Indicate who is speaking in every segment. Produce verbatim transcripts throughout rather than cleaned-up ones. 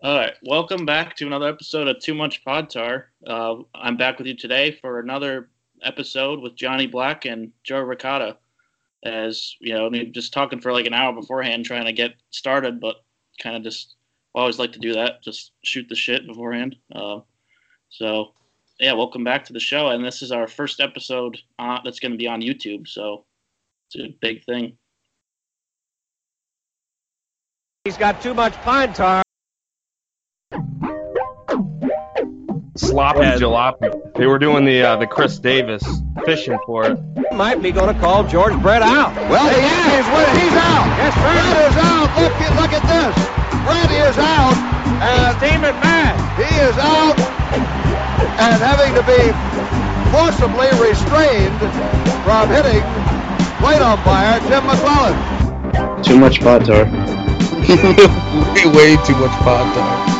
Speaker 1: All right, welcome back to another episode of Too Much Podtar. Uh, I'm back with you today for another episode with Johnny Black and Joe Ricotta. As you know, I mean, just talking for like an hour beforehand, trying to get started, but kind of just always like to do that, just shoot the shit beforehand. Uh, so, yeah, welcome back to the show, and this is our first episode uh, that's going to be on YouTube, so it's a big thing.
Speaker 2: He's got too much pine tar.
Speaker 3: Sloppy jalopy. They were doing the uh, the Chris Davis fishing for it.
Speaker 2: Might be going to call George Brett out.
Speaker 4: Well, he is. He's out.
Speaker 2: Yes, sir.
Speaker 4: Brett is out. Look, look at this. Brett is out. And
Speaker 2: Steaming mad.
Speaker 4: he is out and having to be forcibly restrained from hitting plate umpire Tim McClellan.
Speaker 5: Too much Podtar.
Speaker 6: way, way too much Podtar.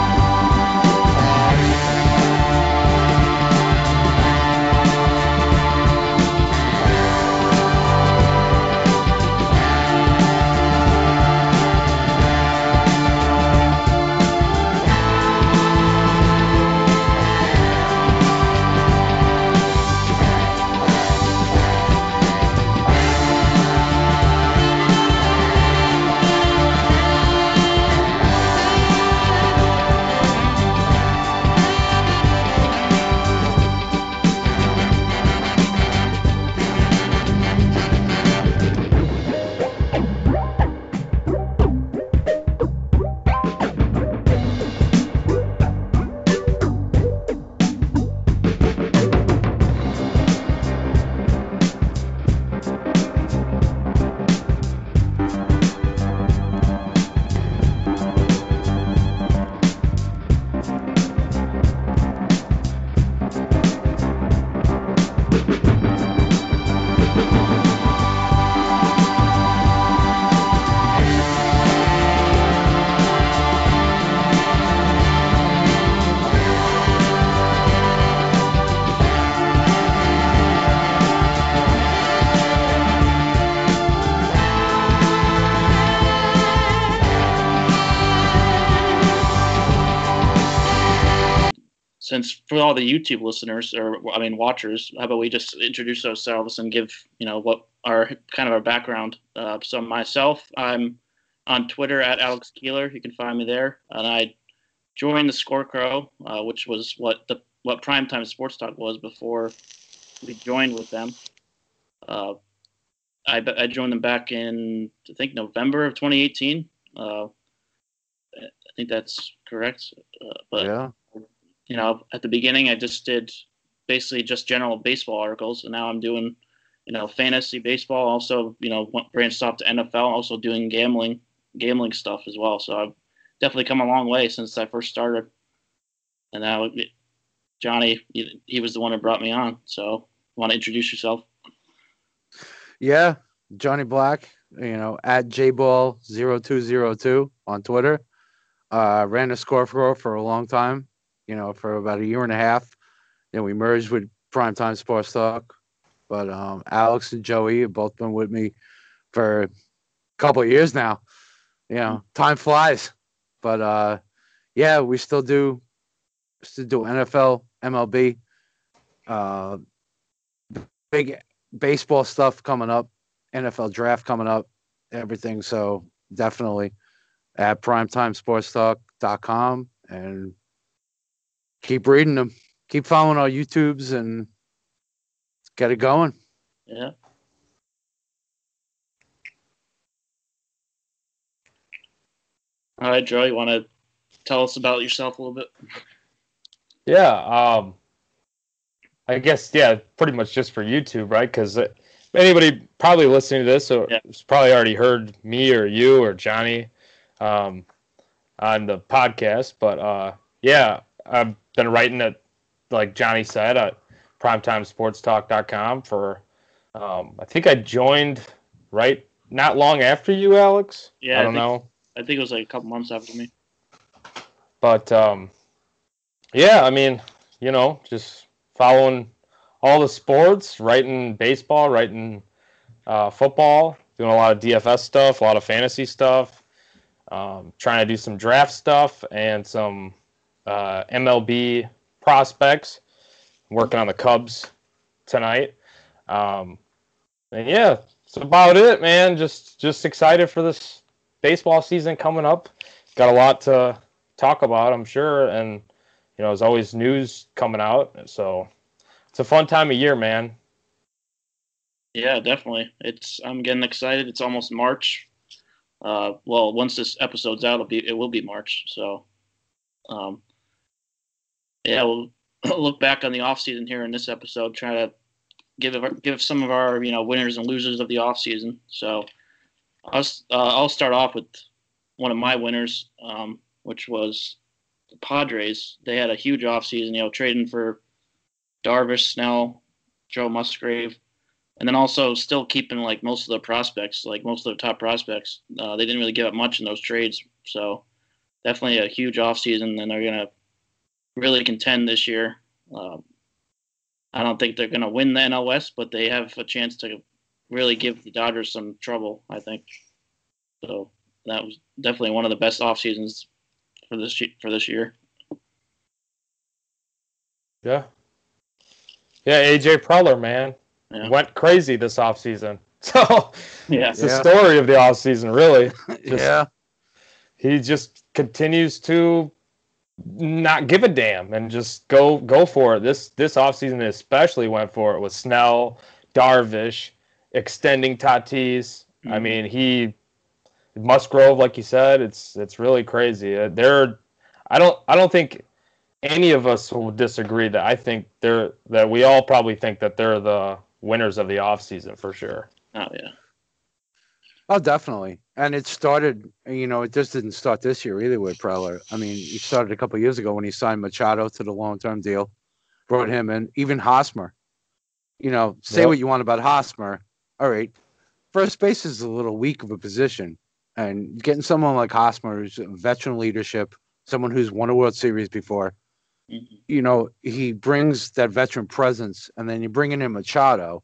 Speaker 1: Since for all the YouTube listeners or I mean watchers, how about we just introduce ourselves and give you know what our kind of our background. Uh, so myself, I'm on Twitter at Alex Keeler. You can find me there, and I joined the Score Crow, uh, which was what the what Primetime Sports Talk was before we joined with them. Uh, I I joined them back in I think November of twenty eighteen. Uh, I think that's correct. Uh, but
Speaker 4: Yeah.
Speaker 1: you know, at the beginning, I just did basically just general baseball articles, and now I'm doing, you know, fantasy baseball. Also, you know, went- branched off to N F L. Also doing gambling, gambling stuff as well. So I've definitely come a long way since I first started. And now, it- Johnny, he, he was the one who brought me on. So, want to introduce yourself?
Speaker 7: Yeah, Johnny Black, you know, at J Ball zero two zero two on Twitter. Uh, ran the Score Crow for a long time, you know, for about a year and a half. Then we merged with Primetime Sports Talk. But um, Alex and Joey have both been with me for a couple of years now. You know, time flies. But uh, yeah, we still do still do N F L, M L B, uh, big baseball stuff coming up, N F L draft coming up, everything. So definitely at primetime sports talk dot com and keep reading them. Keep following our YouTubes and get it going.
Speaker 1: Yeah. All right, Joe, you want to tell us about yourself a little bit?
Speaker 3: Yeah, um, I guess yeah, pretty much just for YouTube, right? Because anybody probably listening to this or
Speaker 1: Yeah.
Speaker 3: has probably already heard me or you or Johnny um, on the podcast. But uh, yeah, I've been writing at, like Johnny said, at primetime sports talk dot com for. Um, I think I joined right not long after you, Alex.
Speaker 1: Yeah,
Speaker 3: I don't
Speaker 1: think,
Speaker 3: know.
Speaker 1: I think it was like a couple months after me.
Speaker 3: But um, yeah, I mean, you know, just following all the sports, writing baseball, writing uh, football, doing a lot of D F S stuff, a lot of fantasy stuff. Um, trying to do some draft stuff and some uh, M L B prospects. Working on the Cubs tonight. Um, and yeah, that's about it, man. Just just excited for this baseball season coming up. Got a lot to talk about, I'm sure, and you know, there's always news coming out. So it's a fun time of year, man.
Speaker 1: Yeah, definitely. It's I'm getting excited. It's almost March. Uh, well, once this episode's out, it'll be it will be March. So, um, yeah, we'll look back on the off season here in this episode. Try to give give some of our you know winners and losers of the off season. So, I'll uh, I'll start off with one of my winners, um, which was the Padres. They had a huge off season. You know, trading for Darvish, Snell, Joe Musgrave. And then also still keeping like most of the prospects, like most of the top prospects. Uh, they didn't really give up much in those trades. So definitely a huge offseason, and they're going to really contend this year. Uh, I don't think they're going to win the N L West, but they have a chance to really give the Dodgers some trouble, I think. So that was definitely one of the best off seasons for this for this year.
Speaker 3: Yeah. Yeah, A J Preller, man. Yeah. Went crazy this offseason. So
Speaker 1: yeah.
Speaker 3: it's the yeah. story of the offseason, really.
Speaker 7: Just, yeah.
Speaker 3: He just continues to not give a damn and just go go for it. This this offseason especially went for it with Snell, Darvish, extending Tatis. Mm-hmm. I mean, he Musgrove, like you said, it's it's really crazy. They're I don't I don't think any of us will disagree that I think they're that we all probably think that they're the winners of the offseason for sure.
Speaker 1: Oh, yeah.
Speaker 7: Oh, definitely. And it started, you know, it just didn't start this year either with Preller. I mean, it started a couple of years ago when he signed Machado to the long-term deal, brought him in, even Hosmer. You know, say yep. what you want about Hosmer. All right. First base is a little weak of a position. And getting someone like Hosmer, who's a veteran leadership, someone who's won a World Series before, mm-hmm. you know, he brings that veteran presence, and then you bring in Machado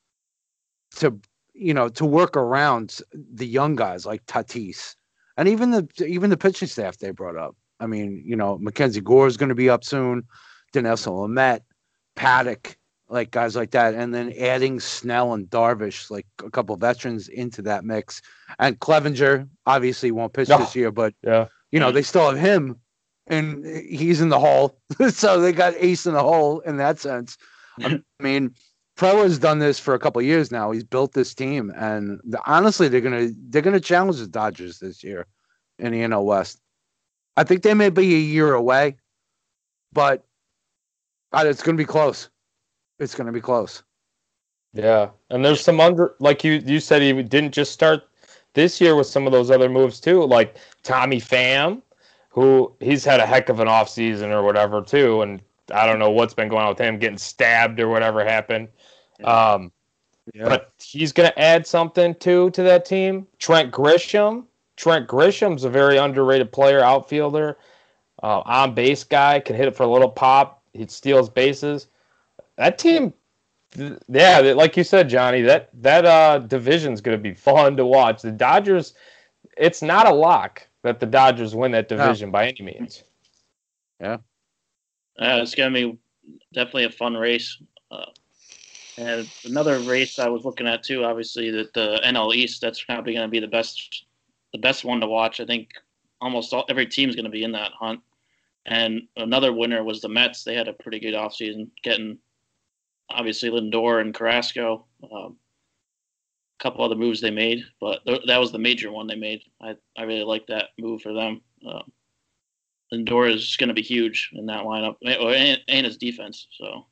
Speaker 7: to, you know, to work around the young guys like Tatis, and even the even the pitching staff they brought up. I mean, you know, Mackenzie Gore is going to be up soon, Dinelson Lamet, Paddock, like guys like that, and then adding Snell and Darvish, like a couple of veterans into that mix, and Clevenger obviously won't pitch oh, this year, but
Speaker 3: yeah,
Speaker 7: you know, they still have him. And he's in the hole. So they got ace in the hole in that sense. I mean, Preller's done this for a couple of years now. He's built this team. And the, honestly, they're gonna they're gonna challenge the Dodgers this year in the N L West. I think they may be a year away, but God, it's gonna be close. It's gonna be close.
Speaker 3: Yeah. And there's some under like you you said he didn't just start this year with some of those other moves too, like Tommy Pham, who he's had a heck of an offseason or whatever, too. And I don't know what's been going on with him, getting stabbed or whatever happened. Um, yeah. But he's going to add something, too, to that team. Trent Grisham. Trent Grisham's a very underrated player, outfielder. Uh, on-base guy, can hit it for a little pop. He steals bases. That team, yeah, like you said, Johnny, that, that uh, division's going to be fun to watch. The Dodgers, it's not a lock that the Dodgers win that division no. by any means.
Speaker 7: Yeah.
Speaker 1: Uh, it's going to be definitely a fun race. Uh, and another race I was looking at, too, obviously, that the N L East, that's probably going to be the best the best one to watch. I think almost all, every team's going to be in that hunt. And another winner was the Mets. They had a pretty good offseason, getting, obviously, Lindor and Carrasco. Um, couple other moves they made, but th- that was the major one they made. I, I really like that move for them. Um, Lindor is going to be huge in that lineup, and, and his defense. So,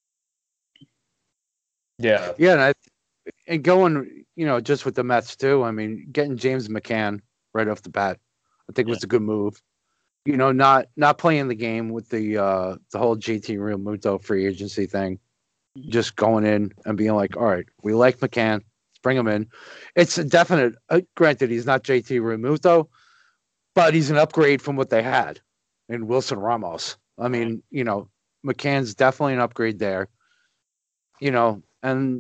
Speaker 3: yeah,
Speaker 7: yeah, and, I, and going, you know, just with the Mets too. I mean, getting James McCann right off the bat, I think yeah. was a good move. You know, not not playing the game with the uh, the whole J T Realmuto free agency thing, mm-hmm. just going in and being like, all right, we like McCann. Bring him in. It's a definite. Uh, granted, he's not J T Realmuto, but he's an upgrade from what they had in Wilson Ramos. I mean, you know, McCann's definitely an upgrade there. You know, and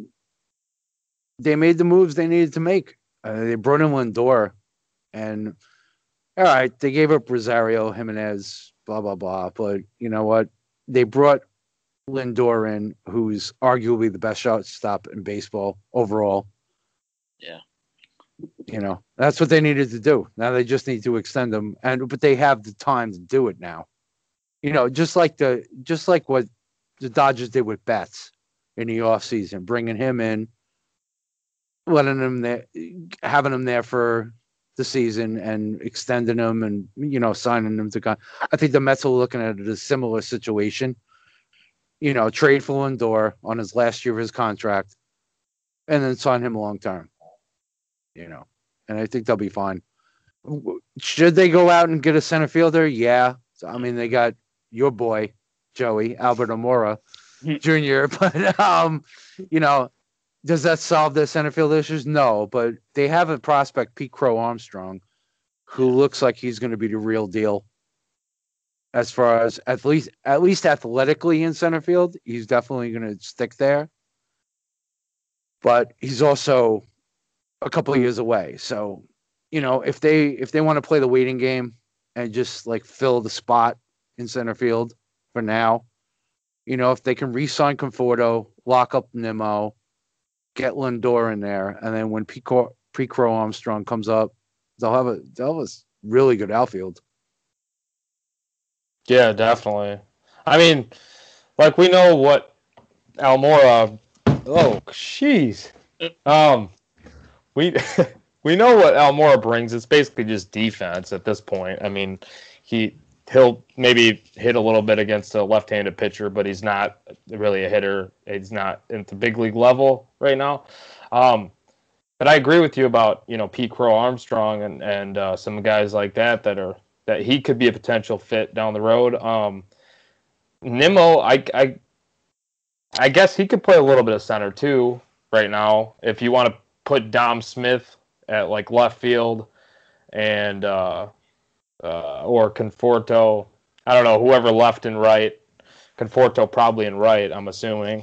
Speaker 7: they made the moves they needed to make. Uh, they brought in Lindor, and all right, they gave up Rosario, Jimenez, blah, blah, blah. But you know what? They brought Lindor in, who's arguably the best shortstop in baseball overall.
Speaker 1: Yeah.
Speaker 7: You know, that's what they needed to do. Now they just need to extend them. And but they have the time to do it now. You know, just like the just like what the Dodgers did with Betts in the offseason, bringing him in, letting him there, having him there for the season and extending him and, you know, signing him to go. I think the Mets are looking at it as a similar situation. You know, trade for Lindor on his last year of his contract and then sign him long term. You know, and I think they'll be fine. Should they go out and get a center fielder? Yeah. I mean, they got your boy, Joey, Albert Amora Junior But, um, you know, does that solve their center field issues? No, but they have a prospect, Pete Crow Armstrong, who looks like he's going to be the real deal. As far as at least at least athletically in center field, he's definitely going to stick there. But he's also a couple of years away. So, you know, if they if they want to play the waiting game and just like fill the spot in center field for now, you know, if they can re-sign Conforto, lock up Nimmo, get Lindor in there, and then when Pre-Crow Armstrong comes up, they'll have a they'll have a really good outfield.
Speaker 3: Yeah, definitely. I mean, like we know what Almora. Oh, jeez. Um, we we know what Almora brings. It's basically just defense at this point. I mean, he he'll maybe hit a little bit against a left-handed pitcher, but he's not really a hitter. He's not at the big league level right now. Um, but I agree with you about, you know, Pete Crow Armstrong and and uh, some guys like that that are that he could be a potential fit down the road. Um, Nimmo, I, I I guess he could play a little bit of center too right now if you want to put Dom Smith at like left field and uh, uh, or Conforto. I don't know, whoever left and right. Conforto probably in right, I'm assuming.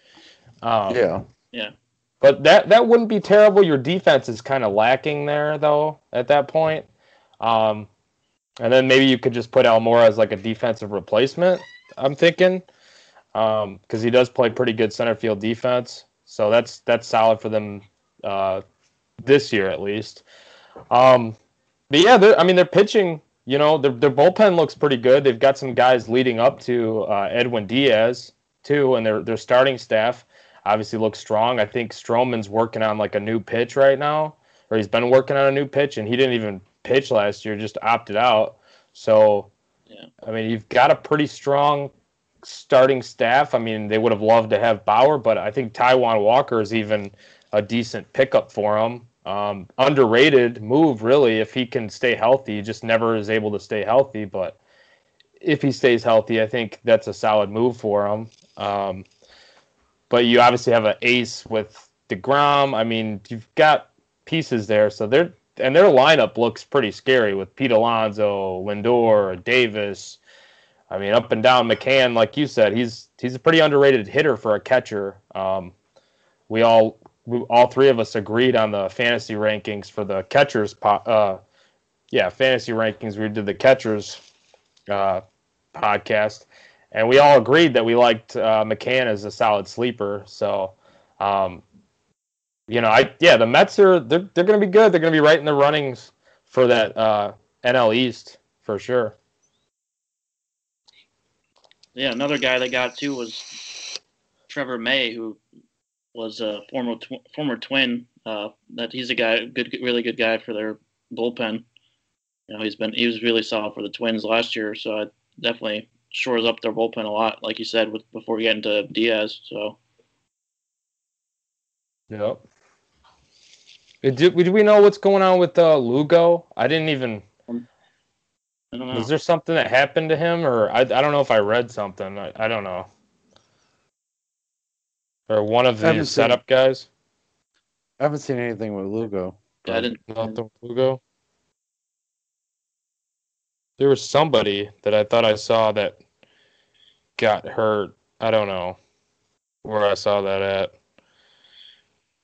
Speaker 3: Um,
Speaker 7: yeah.
Speaker 1: Yeah.
Speaker 3: But that, that wouldn't be terrible. Your defense is kind of lacking there, though, at that point. Um, and then maybe you could just put Almora as like a defensive replacement, I'm thinking, because um, he does play pretty good center field defense. So that's that's solid for them uh, this year at least. Um, but yeah, I mean, they're pitching, you know, their, their bullpen looks pretty good. They've got some guys leading up to uh, Edwin Diaz, too, and their their starting staff obviously looks strong. I think Stroman's working on like a new pitch right now, or he's been working on a new pitch, and he didn't even pitch last year, just opted out. So, yeah. I mean, you've got a pretty strong starting staff. I mean, they would have loved to have Bauer, but I think Taijuan Walker is even a decent pickup for him. Um, underrated move, really, if he can stay healthy. He just never is able to stay healthy, but if he stays healthy, I think that's a solid move for him. Um, but you obviously have an ace with DeGrom. I mean, you've got pieces there, so they're and their lineup looks pretty scary with Pete Alonso, Lindor, Davis. I mean, up and down McCann, like you said, he's he's a pretty underrated hitter for a catcher. Um, we all, we, all three of us agreed on the fantasy rankings for the catchers. Po- uh, yeah, fantasy rankings. We did the catchers uh, podcast, and we all agreed that we liked uh, McCann as a solid sleeper. So, um, you know, I yeah, the Mets are they're they're going to be good. They're going to be right in the runnings for that uh, N L East for sure.
Speaker 1: Yeah, another guy they got too was Trevor May, who was a former tw- former Twin. Uh, that he's a guy, good, really good guy for their bullpen. You know, he's been he was really solid for the Twins last year, so it definitely shores up their bullpen a lot, like you said, with before we get into Diaz. So,
Speaker 3: yep. Did, did we know what's going on with uh, Lugo? I didn't even.
Speaker 1: I don't know.
Speaker 3: Was there something that happened to him, or I, I don't know if I read something. I, I don't know. Or one of the setup seen, guys.
Speaker 7: I haven't seen anything with Lugo.
Speaker 1: I didn't.
Speaker 3: Nothing with Lugo. There was somebody that I thought I saw that got hurt. I don't know where I saw that at.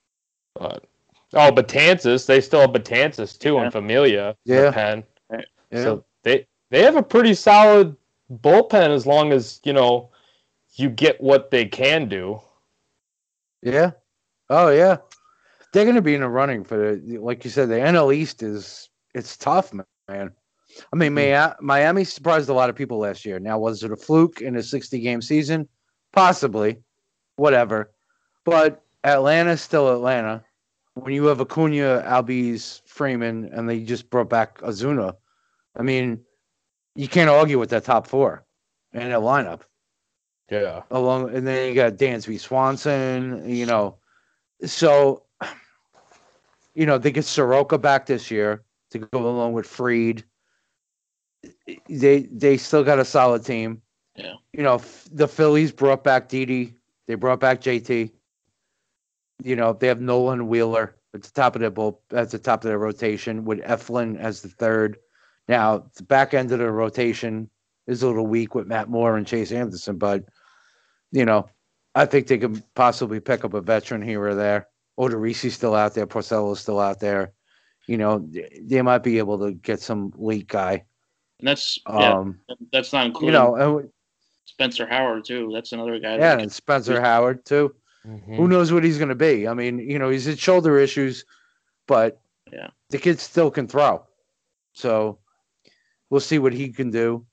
Speaker 3: But oh, Betances. They still have Betances too, yeah. And Familia.
Speaker 7: Yeah.
Speaker 3: Pen.
Speaker 7: Yeah.
Speaker 3: So they they have a pretty solid bullpen as long as, you know, you get what they can do.
Speaker 7: Yeah. Oh yeah. They're going to be in the running for the, like you said, the N L East is it's tough, man. I mean,
Speaker 3: Mm-hmm.
Speaker 7: Miami surprised a lot of people last year. Now, was it a fluke in a sixty game season? Possibly. Whatever. But Atlanta's still Atlanta. When you have Acuna, Albies, Freeman, and they just brought back Azuna, I mean, you can't argue with that top four in that lineup.
Speaker 3: Yeah.
Speaker 7: Along, and then you got Dansby Swanson, you know. So, you know, they get Soroka back this year to go along with Freed. They they still got a solid team.
Speaker 1: Yeah.
Speaker 7: You know, f- the Phillies brought back Didi. They brought back J T. You know, they have Nolan Wheeler at the top of their bull, at the top of their rotation with Eflin as the third. Now, the back end of the rotation is a little weak with Matt Moore and Chase Anderson, but you know, I think they could possibly pick up a veteran here or there. Odorizzi's still out there. Porcello's still out there. You know, they might be able to get some late guy.
Speaker 1: And that's yeah,
Speaker 7: Um,
Speaker 1: that's not including
Speaker 7: you know, and,
Speaker 1: Spencer Howard too. That's another guy.
Speaker 7: yeah,
Speaker 1: that
Speaker 7: and Spencer Howard too.
Speaker 3: Mm-hmm.
Speaker 7: Who knows what he's going to be? I mean, you know, he's had shoulder issues, but
Speaker 1: Yeah.
Speaker 7: the kid still can throw. So we'll see what he can do.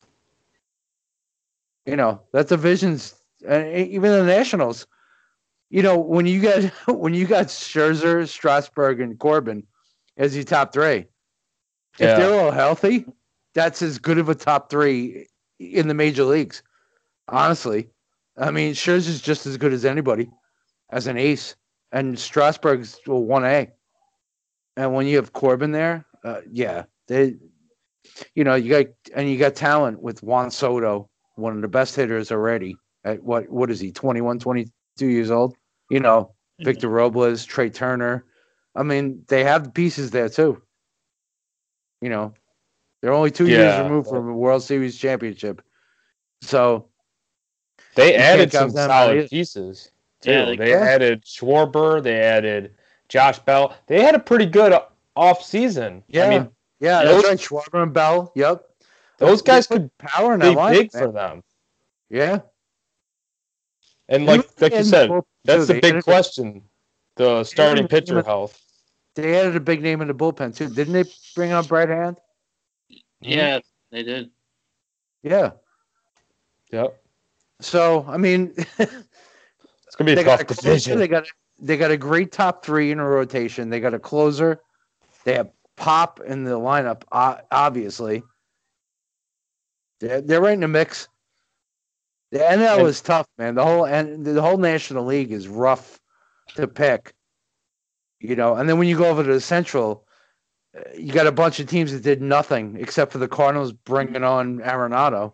Speaker 7: You know, that division's and even the Nationals. You know, when you got when you got Scherzer, Strasburg, and Corbin as your top three,
Speaker 3: Yeah.
Speaker 7: if they're all healthy, that's as good of a top three in the major leagues. Honestly, I mean, Scherzer's just as good as anybody as an ace, and Strasburg's one A. And when you have Corbin there, uh, yeah, they, you know, you got and you got talent with Juan Soto, one of the best hitters already. At what what is he? twenty-one, twenty-two years old. You know, Victor Robles, Trey Turner. I mean, they have the pieces there too. You know, they're only two years
Speaker 3: Yeah.
Speaker 7: removed from a World Series championship. So
Speaker 3: They
Speaker 7: You
Speaker 3: added
Speaker 7: can't
Speaker 3: some
Speaker 7: count them out
Speaker 3: solid
Speaker 7: either.
Speaker 3: pieces too.
Speaker 1: Yeah,
Speaker 3: they
Speaker 1: they-
Speaker 7: Yeah.
Speaker 3: added Schwarber. They added Josh Bell. They had a pretty good off season.
Speaker 7: yeah,
Speaker 3: I mean,
Speaker 7: yeah,
Speaker 3: those-
Speaker 7: that's right. Schwarber and Bell. Yep.
Speaker 3: those
Speaker 7: They
Speaker 3: guys
Speaker 7: put
Speaker 3: could
Speaker 7: power in
Speaker 3: be
Speaker 7: that line.
Speaker 3: big
Speaker 7: man.
Speaker 3: for them.
Speaker 7: Yeah.
Speaker 3: And like like you
Speaker 7: And
Speaker 3: said,
Speaker 7: bullpen,
Speaker 3: that's
Speaker 7: too.
Speaker 3: the
Speaker 7: They
Speaker 3: big
Speaker 7: added a-
Speaker 3: question: the starting
Speaker 7: added a
Speaker 3: pitcher
Speaker 7: team of-
Speaker 3: health.
Speaker 7: They added a big name in the bullpen too, didn't they? Bring up Brad Hand.
Speaker 1: Yeah, they did.
Speaker 7: Yeah.
Speaker 3: Yep,
Speaker 7: So I mean,
Speaker 3: it's gonna be a
Speaker 7: they got
Speaker 3: tough
Speaker 7: a closer,
Speaker 3: division.
Speaker 7: They got they got a great top three in a rotation. They got a closer. They have Pop in the lineup, o- obviously. They're, they're right in the mix. The N L
Speaker 3: And-
Speaker 7: is tough, man. The whole and the whole National League is rough to pick. You know, and then when you go over to the Central, uh, you got a bunch of teams that did nothing except for the Cardinals bringing on Arenado.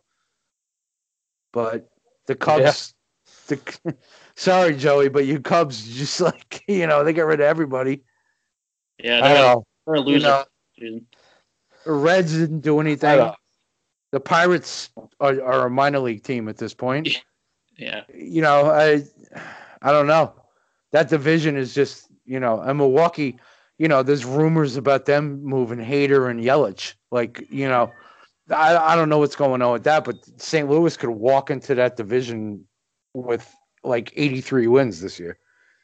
Speaker 7: But the Cubs, the sorry Joey, but you Cubs just like you know they get rid of everybody.
Speaker 1: Yeah,
Speaker 3: I
Speaker 1: they're,
Speaker 3: know.
Speaker 1: they're a
Speaker 7: You
Speaker 1: loser.
Speaker 7: know,
Speaker 1: season.
Speaker 7: the Reds didn't do
Speaker 3: I
Speaker 7: anything.
Speaker 3: know.
Speaker 7: The Pirates are, are a minor league team at this point.
Speaker 1: Yeah,
Speaker 7: You know, I I don't know. That division is just you know, and Milwaukee. You know, there's rumors about them moving Hader and Yelich. Like you know, I I don't know what's going on with that, but Saint Louis could walk into that division with like eighty-three wins this year.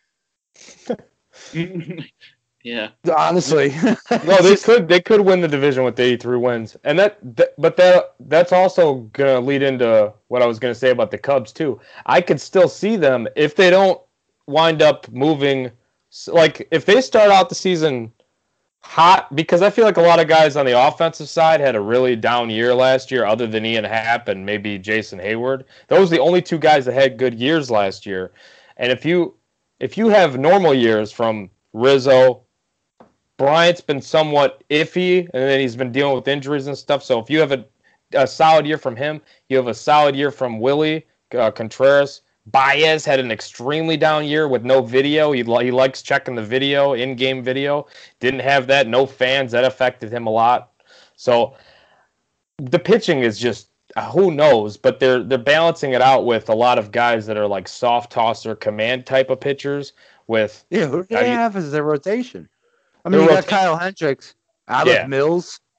Speaker 1: yeah.
Speaker 7: Honestly,
Speaker 3: No, they could they could win the division with eighty-three wins, and that, that but that that's also gonna lead into what I was gonna say about the Cubs too. I could still see them if they don't wind up moving, like if they start out the season hot, because I feel like a lot of guys on the offensive side had a really down year last year, other than Ian Happ and maybe Jason Hayward. Those are the only two guys that had good years last year, and if you if you have normal years from Rizzo. Bryant's been somewhat iffy, and then he's been dealing with injuries and stuff. So if you have a, a solid year from him, you have a solid year from Willie uh, Contreras. Baez had an extremely down year with no video. He, li- he likes checking the video, in-game video. Didn't have that. No fans. That affected him a lot. So the pitching is just, uh, who knows? But they're they're balancing it out with a lot of guys that are like soft tosser, command type of pitchers with
Speaker 7: yeah, who do
Speaker 3: How
Speaker 7: they
Speaker 3: do you-
Speaker 7: have as their rotation? I mean,
Speaker 3: Their
Speaker 7: you got
Speaker 3: rotation-
Speaker 7: Kyle Hendricks, Alec
Speaker 3: Yeah.
Speaker 7: Mills.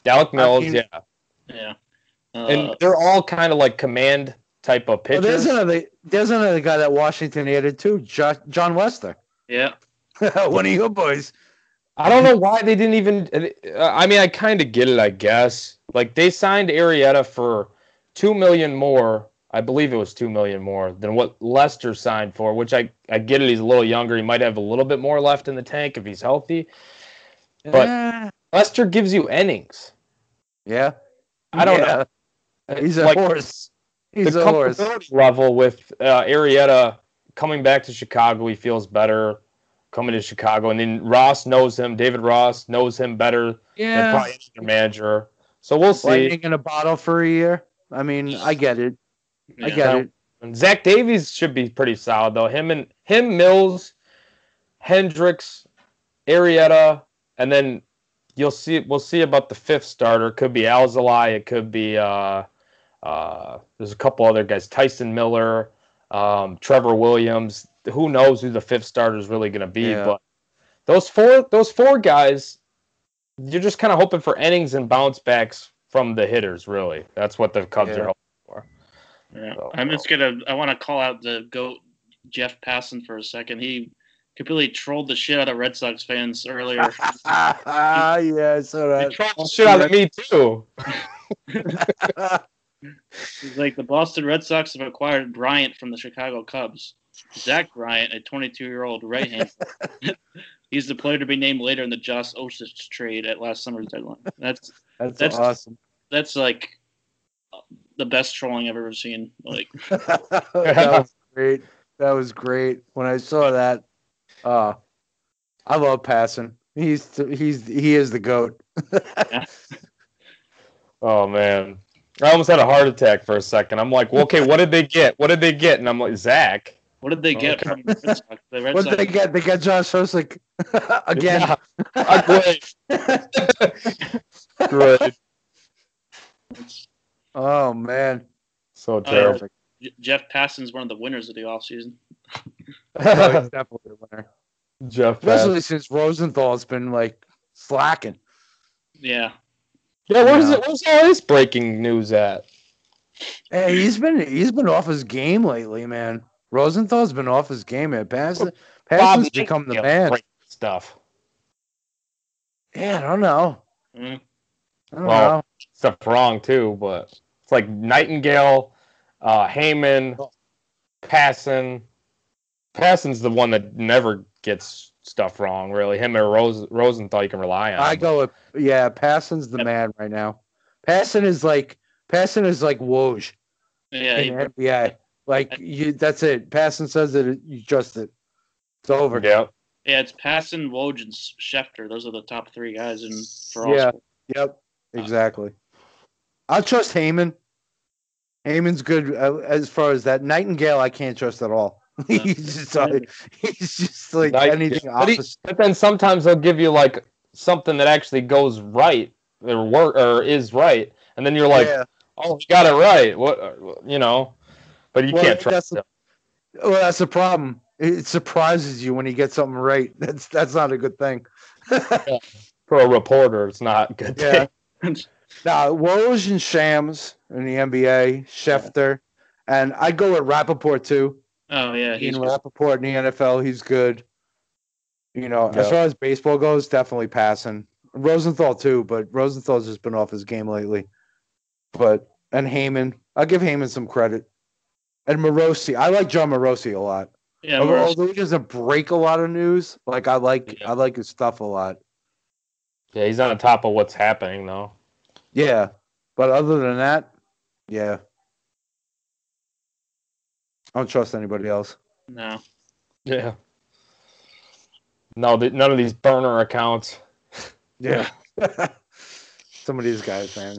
Speaker 3: Alec Mills,
Speaker 7: mean-
Speaker 3: yeah.
Speaker 1: Yeah. Uh,
Speaker 3: And they're all kind of like command type of
Speaker 7: Well,
Speaker 3: pitchers.
Speaker 7: there's another there's another guy that Washington added too, jo- John Lester.
Speaker 1: yeah.
Speaker 7: One of your boys.
Speaker 3: I don't know why they didn't even. uh, I mean, I kind of get it, I guess. Like they signed Arrieta for two million more. I believe it was two million more than what Lester signed for. Which I I get it. He's a little younger. He might have a little bit more left in the tank if he's healthy. But
Speaker 7: Eh,
Speaker 3: Lester gives you innings.
Speaker 7: yeah,
Speaker 3: I don't
Speaker 7: Yeah.
Speaker 3: know.
Speaker 7: He's a
Speaker 3: Like,
Speaker 7: horse. He's
Speaker 3: the
Speaker 7: a horse.
Speaker 3: comfortability level with uh, Arrieta coming back to Chicago, he feels better coming to Chicago, and then Ross knows him. David Ross knows him better than
Speaker 7: Yeah,
Speaker 3: probably any other manager. So we'll see.
Speaker 7: lightning in a bottle for a year. I mean, I get it. I
Speaker 1: Yeah.
Speaker 7: get it.
Speaker 3: And Zach Davies should be pretty solid though. Him and him, Mills, Hendricks, Arrieta, and then you'll see. We'll see about the fifth starter. Could be Alzolay. It could be. Uh, uh, there's a couple other guys. Tyson Miller, um, Trevor Williams. Who knows who the fifth starter is really going to be?
Speaker 7: Yeah.
Speaker 3: But those four, those four guys, you're just kind of hoping for innings and bounce backs from the hitters. Really, that's what the Cubs
Speaker 7: Yeah.
Speaker 3: are hoping for.
Speaker 1: Yeah.
Speaker 3: So-
Speaker 1: I'm just gonna. I want to call out the goat Jeff Passan for a second. He completely trolled the shit out of Red Sox fans earlier.
Speaker 7: Ah, yeah, I saw
Speaker 3: They
Speaker 7: that.
Speaker 3: trolled the shit out of me too.
Speaker 1: He's like, the Boston Red Sox have acquired Bryant from the Chicago Cubs. Zach Bryant, a twenty-two-year-old right-hander. He's the player to be named later in the Josh Osich trade at last summer's deadline. That's
Speaker 7: That's,
Speaker 1: That's-
Speaker 7: awesome.
Speaker 1: that's like the best trolling I've ever seen. Like,
Speaker 7: That was great. That was great. When I saw that, uh, I love passing. He's he's he is the goat.
Speaker 3: Oh man, I almost had a heart attack for a second. I'm like, well, okay, what did they get? What did they get? And I'm like, Zach.
Speaker 1: what did they get
Speaker 3: Okay.
Speaker 1: from the Red Sox? The Red
Speaker 7: What
Speaker 1: Sox.
Speaker 7: did they get? They got Josh Hosek again.
Speaker 3: Yeah. Great. Great.
Speaker 7: Oh man.
Speaker 3: So terrible.
Speaker 1: J- Jeff Passan's one of the winners of the offseason.
Speaker 7: Oh, he's definitely the winner.
Speaker 3: Jeff. Pass.
Speaker 7: Especially since Rosenthal's been like slacking.
Speaker 1: Yeah.
Speaker 3: Yeah, where's
Speaker 7: Yeah.
Speaker 3: it? Where's all this breaking news at?
Speaker 7: Hey, he's been he's been off his game lately, man. Rosenthal's been off his game, man. Passon, Passon's become the
Speaker 3: Nightingale
Speaker 7: man.
Speaker 3: breaking stuff.
Speaker 7: Yeah, I don't know.
Speaker 1: Mm.
Speaker 7: I don't
Speaker 3: Well,
Speaker 7: know.
Speaker 3: Stuff wrong too, but it's like Nightingale, uh, Heyman, Passon. Passon's the one that never gets stuff wrong, really. Him or Rose, Rosenthal, you can rely on.
Speaker 7: I go with yeah. Passon's the
Speaker 1: Yep.
Speaker 7: man right now. Passon is like Passon is like Woj
Speaker 1: Yeah.
Speaker 7: in
Speaker 1: He,
Speaker 7: the N B A. Like you, that's it. Passon says it, you trust it. It's over.
Speaker 3: Yeah.
Speaker 1: yeah, it's Passan, Woj, and Schefter. Those are the top three guys in for all
Speaker 7: Yeah.
Speaker 1: sports.
Speaker 7: Yep. Exactly. I'll trust Heyman. Heyman's good uh, as far as that. Nightingale, I can't trust at all. he's just uh, he's just like
Speaker 3: Nightingale.
Speaker 7: anything
Speaker 3: But, he-
Speaker 7: opposite.
Speaker 3: but then sometimes they'll give you like something that actually goes right or work or is right, and then you're like,
Speaker 7: yeah.
Speaker 3: oh, he got it right. What uh, you know? But you
Speaker 7: Well,
Speaker 3: can't
Speaker 7: that's
Speaker 3: trust him.
Speaker 7: Well, that's the problem. It surprises you when you get something right. That's that's not a good thing.
Speaker 3: For a reporter, it's not a good.
Speaker 7: Yeah.
Speaker 3: Thing.
Speaker 7: Now, Woj and Shams in the N B A, Schefter, and I go with Rappaport too.
Speaker 1: Oh yeah, he's
Speaker 7: Ian Rappaport in the N F L, he's good. You know, as
Speaker 3: Yeah.
Speaker 7: far as baseball goes, definitely passing. Rosenthal too, but Rosenthal's just been off his game lately. But and Heyman, I'll give Heyman some credit. And Morosi, I like John Morosi a lot.
Speaker 1: yeah.
Speaker 7: Although,
Speaker 1: Morosi-
Speaker 7: although he doesn't break a lot of news, like I like,
Speaker 3: Yeah.
Speaker 7: I like his stuff a lot.
Speaker 3: Yeah, he's on top of what's happening though.
Speaker 7: Yeah, but other than that, yeah, I don't trust anybody else.
Speaker 1: No.
Speaker 3: Yeah. No, th- none of these burner accounts.
Speaker 7: Yeah, some of these guys, man.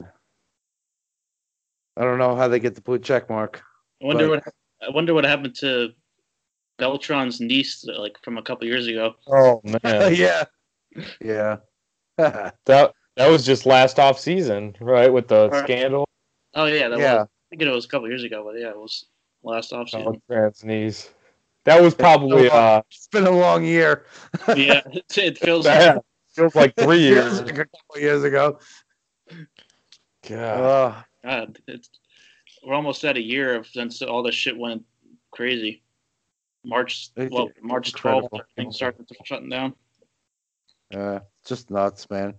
Speaker 7: I don't know how they get the blue check mark.
Speaker 1: I wonder
Speaker 7: But-
Speaker 1: what I wonder what happened to Beltran's niece, like from a couple years ago.
Speaker 3: Oh man,
Speaker 7: yeah, yeah.
Speaker 3: that that was just last off season, right? With the
Speaker 1: Right.
Speaker 3: scandal.
Speaker 1: Oh yeah, that
Speaker 7: Yeah.
Speaker 1: was. I think it was a couple years ago, but yeah, it was last offseason.
Speaker 3: Beltran's knees. That was probably uh,
Speaker 7: It's been a long year.
Speaker 1: yeah, it, it feels.
Speaker 3: that feels like three
Speaker 7: Feels
Speaker 3: years.
Speaker 7: like a couple years ago.
Speaker 3: God.
Speaker 7: Uh,
Speaker 1: God, it's we're almost at a year of since all this shit went crazy. March,
Speaker 7: It's
Speaker 1: well, March twelfth,
Speaker 7: incredible.
Speaker 1: everything started shutting down.
Speaker 7: uh, just nuts, man.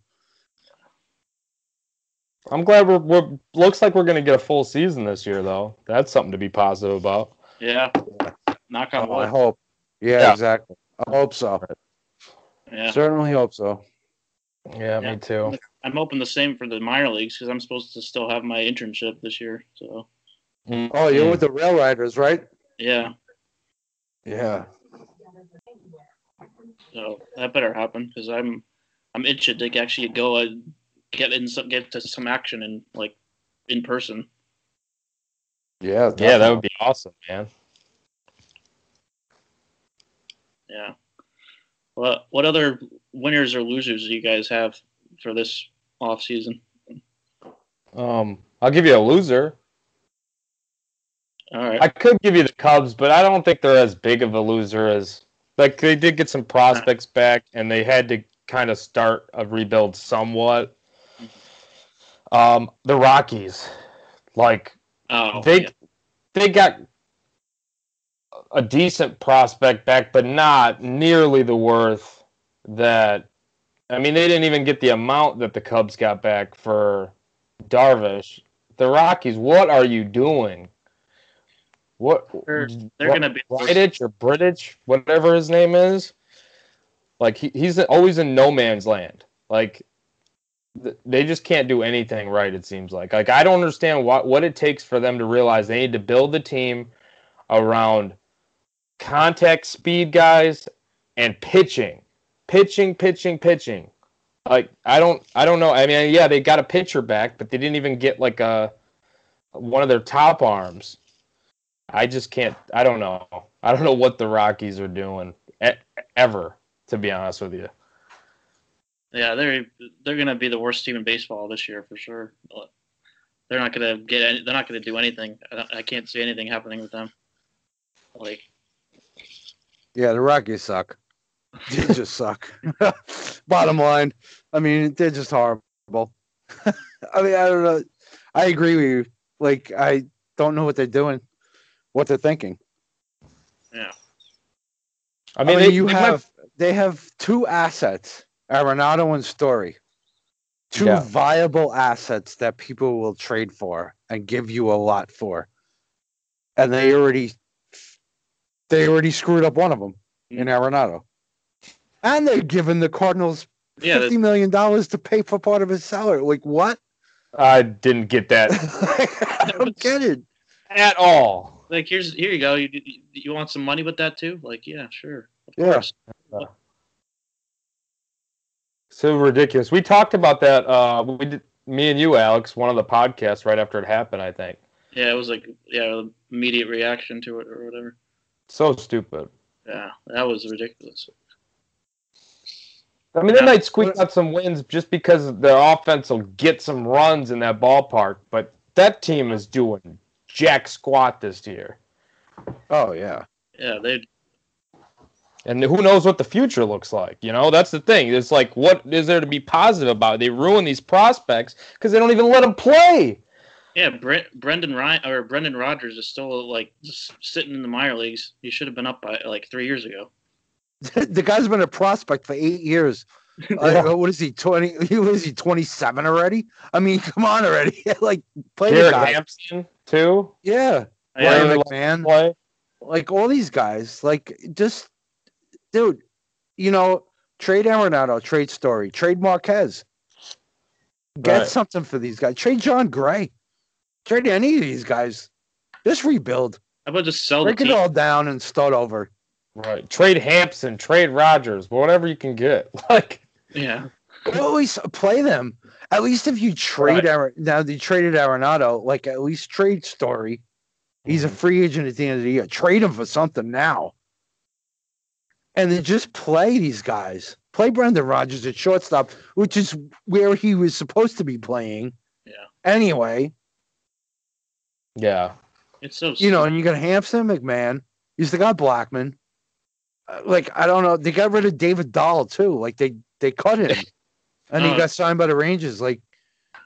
Speaker 3: I'm glad we're, we're looks like we're going to get a full season this year, though. That's something to be positive about.
Speaker 1: Yeah, knock on
Speaker 7: Oh, I
Speaker 1: wood.
Speaker 7: hope. Yeah,
Speaker 3: Yeah.
Speaker 7: exactly. I hope so.
Speaker 1: Yeah,
Speaker 7: Certainly hope so.
Speaker 3: Yeah,
Speaker 1: Yeah.
Speaker 3: me too.
Speaker 1: I'm hoping the same for the minor leagues because I'm supposed to still have my internship this year. So
Speaker 7: Oh, you're with the Rail Riders, right?
Speaker 1: yeah,
Speaker 7: Yeah.
Speaker 1: so that better happen because I'm I'm itching to actually go and get in some get to some action and like in person.
Speaker 7: Yeah.
Speaker 3: Yeah, that would be awesome, man.
Speaker 1: Yeah. What what other winners or losers do you guys have for this off season?
Speaker 3: Um, I'll give you a loser.
Speaker 1: All right.
Speaker 3: I could give you the Cubs, but I don't think they're as big of a loser as like they did get some prospects back, and they had to kind of start a rebuild somewhat. Um, the Rockies, like
Speaker 1: Oh,
Speaker 3: they
Speaker 1: yeah.
Speaker 3: they got a decent prospect back, but not nearly the worth that. I mean, they didn't even get the amount that the Cubs got back for Darvish. The Rockies, what are you doing? What
Speaker 1: They're, they're gonna be
Speaker 3: Bridich or Bridich, whatever his name is. Like he, he's always in no man's land. Like th- they just can't do anything right. It seems like. Like I don't understand what what it takes for them to realize they need to build the team around contact speed guys and pitching, pitching, pitching, pitching. Like I don't I don't know. I mean, yeah, they got a pitcher back, but they didn't even get like a one of their top arms. I just can't. I don't know. I don't know what the Rockies are doing e- ever, to be honest with you.
Speaker 1: Yeah, they're they're gonna be the worst team in baseball this year for sure. They're not gonna get. Any, they're not gonna do anything. I, I can't see anything happening with them. Like,
Speaker 7: Yeah, the Rockies suck. They just suck. Bottom line, I mean, they're just horrible. I mean, I don't know. I agree with you. Like, I don't know what they're doing, what they're thinking.
Speaker 1: yeah,
Speaker 3: I
Speaker 7: I
Speaker 3: mean,
Speaker 7: mean,
Speaker 3: they,
Speaker 7: you
Speaker 3: they
Speaker 7: have
Speaker 3: went-
Speaker 7: they have two assets, Arenado and Story. Two
Speaker 3: Yeah.
Speaker 7: viable assets that people will trade for and give you a lot for. And they already they already screwed up one of them in Arenado. And they're giving the Cardinals
Speaker 1: yeah.
Speaker 7: fifty million dollars to pay for part of his salary. Like, what?
Speaker 3: I didn't get that
Speaker 7: I don't get it.
Speaker 3: at all.
Speaker 1: Like, here's here you go. You you want some money with that too? Like, yeah, sure. Of
Speaker 7: Yeah.
Speaker 1: course.
Speaker 3: So ridiculous. We talked about that. Uh, we did, me and you, Alex, one of the podcasts right after it happened. I think
Speaker 1: Yeah, it was like yeah, immediate reaction to it or whatever.
Speaker 3: so stupid.
Speaker 1: Yeah, that was ridiculous.
Speaker 3: I mean, they
Speaker 1: Yeah.
Speaker 3: might squeak out some wins just because their offense will get some runs in that ballpark, but that team is doing jack squat this year.
Speaker 7: Oh, yeah.
Speaker 1: Yeah, they
Speaker 3: And who knows what the future looks like? You know, that's the thing. It's like, what is there to be positive about? They ruin these prospects because they don't even let them play.
Speaker 1: yeah. Bre- Brendan Ryan or Brendan Rodgers is still like just sitting in the minor leagues. He should have been up by like three years ago.
Speaker 7: The guy's been a prospect for eight years. Uh, what is he, twenty? What is he, twenty-seven already? I mean, come on already. Like, play the
Speaker 3: Jared
Speaker 7: guy.
Speaker 3: Hampson, too.
Speaker 7: Yeah.
Speaker 1: Yeah,
Speaker 7: Ryan
Speaker 3: Like,
Speaker 7: McMahon.
Speaker 3: play.
Speaker 7: Like, all these guys. Like, just, dude, you know, trade Arenado, trade Story, trade Marquez. Get
Speaker 3: Right.
Speaker 7: something for these guys. Trade John Gray. Trade any of these guys. Just rebuild.
Speaker 1: How about just sell the
Speaker 7: Break it
Speaker 1: team?
Speaker 7: all down and start over.
Speaker 3: Right. Trade Hampson, trade Rogers, whatever you can get. Like,
Speaker 1: Yeah,
Speaker 7: Always play them. At least if you trade
Speaker 3: Right.
Speaker 7: Aaron, now they traded Arenado, like at least trade Story. He's a free agent at the end of the year. Trade him for something now. And then just play these guys. Play Brendan Rodgers at shortstop, which is where he was supposed to be playing.
Speaker 1: Yeah.
Speaker 7: Anyway,
Speaker 3: yeah.
Speaker 1: it's so
Speaker 7: you know, and you got Hampson, McMahon. You still got Blackman. Uh, Like, I don't know. They got rid of David Dahl, too. Like, they, they cut him. And he
Speaker 1: Oh.
Speaker 7: got signed by the Rangers. Like,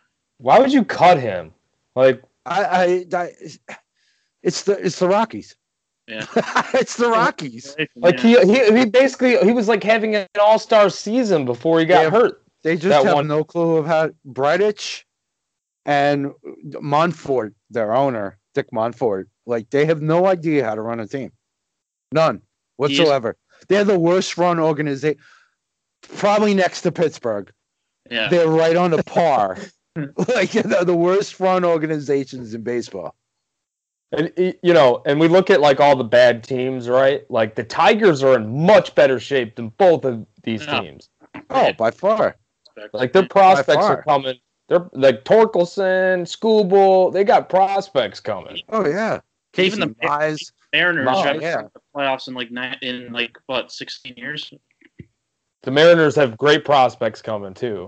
Speaker 3: Why would you cut him? Like,
Speaker 7: I, I, I it's the it's the Rockies.
Speaker 1: Yeah.
Speaker 7: It's the Rockies.
Speaker 3: like he, he he basically he was like having an all-star season before he got
Speaker 7: Yeah.
Speaker 3: hurt.
Speaker 7: They just
Speaker 3: That
Speaker 7: have
Speaker 3: one-
Speaker 7: no clue of how Bridich and Monfort, their owner, Dick Monfort, like they have no idea how to run a team. None whatsoever. They're the worst run organization, probably next to Pittsburgh.
Speaker 1: Yeah.
Speaker 7: They're right on the par. Like they're the worst run organizations in baseball.
Speaker 3: And you know, and we look at like all the bad teams, right? Like the Tigers are in much better shape than both of these
Speaker 1: Yeah.
Speaker 3: teams.
Speaker 7: Oh, by far.
Speaker 3: Like their prospects
Speaker 7: far.
Speaker 3: are coming. They're like Torkelson, Schoolbull. They got prospects coming.
Speaker 7: Oh yeah.
Speaker 1: Even the
Speaker 7: Casey Mize.
Speaker 1: Mariners
Speaker 7: Oh,
Speaker 1: haven't
Speaker 7: yeah.
Speaker 1: made the playoffs in like nine, in like what sixteen years.
Speaker 3: The Mariners have great prospects coming too.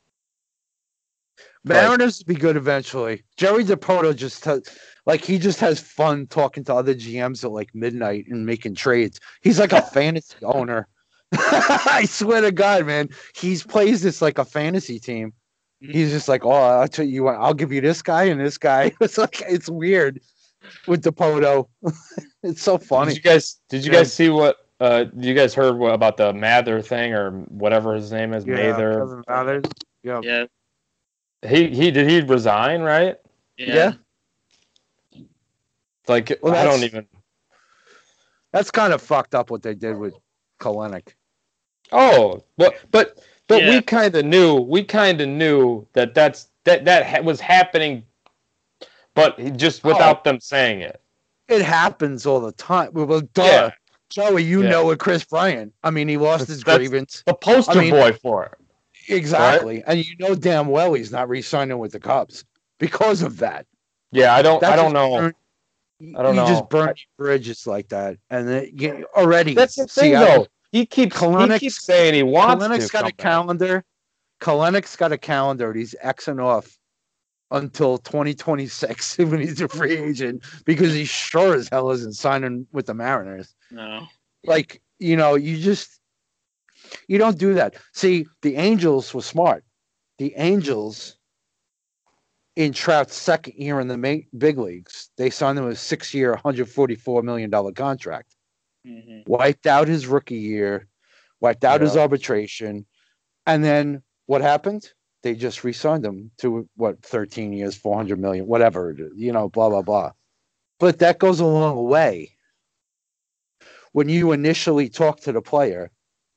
Speaker 7: Mariners will be good eventually. Jerry DePoto just has, like he just has fun talking to other G Ms at like midnight and making trades. He's like a fantasy owner. I swear to God, man, he's plays this like a fantasy team. He's just like, oh, I'll tell you what, I'll give you this guy and this guy. It's like it's weird with DePoto. It's so funny.
Speaker 3: Did you guys? Did you
Speaker 7: Yeah.
Speaker 3: guys see what? Uh, you guys heard what, about the Mather thing or whatever his name is? Mather.
Speaker 7: doesn't matter. Yeah.
Speaker 1: Yeah.
Speaker 3: He he did he resign? Right?
Speaker 1: Yeah.
Speaker 7: Yeah.
Speaker 3: Like
Speaker 7: Well,
Speaker 3: I don't
Speaker 7: that's-
Speaker 3: even.
Speaker 7: That's kind of fucked up what they did with Kalenic.
Speaker 3: Oh, but but but
Speaker 1: Yeah.
Speaker 3: we kind of knew. We kind of knew that that's that that ha- was happening, but he- just without them saying it.
Speaker 7: It happens all the time. Well, duh.
Speaker 3: Yeah.
Speaker 7: Joey, you
Speaker 3: Yeah.
Speaker 7: know with Chris Bryant. I mean, he lost his
Speaker 3: That's-
Speaker 7: grievance.
Speaker 3: The poster
Speaker 7: I mean-
Speaker 3: boy for it.
Speaker 7: Exactly. And you know damn well he's not re-signing with the Cubs because of that.
Speaker 3: Yeah, I don't.
Speaker 7: That
Speaker 3: I don't
Speaker 7: just
Speaker 3: know.
Speaker 7: burn-
Speaker 3: I don't
Speaker 7: you
Speaker 3: know.
Speaker 7: just burn your bridges like that. And then you, already.
Speaker 3: That's the thing,
Speaker 7: Seattle-
Speaker 3: though. He keeps he
Speaker 7: Kalenic-
Speaker 3: keeps saying he wants
Speaker 7: Kalenic's
Speaker 3: to.
Speaker 7: got
Speaker 3: come
Speaker 7: a
Speaker 3: back.
Speaker 7: calendar. Kalenic's got a calendar. He's Xing off until twenty twenty-six when he's a free agent because he sure as hell isn't signing with the Mariners.
Speaker 1: No.
Speaker 7: Like, you know, you just you don't do that. See, the Angels were smart. The Angels in Trout's second year in the ma- big leagues, they signed him a six-year, one hundred forty-four million dollars contract.
Speaker 1: Mhm.
Speaker 7: Wiped out his rookie year, wiped out his
Speaker 3: Yeah.
Speaker 7: arbitration, and then what happened? They just re-signed him to what thirteen years, four hundred million, whatever, it is, you know, blah blah blah. But that goes a long way. When you initially talk to the player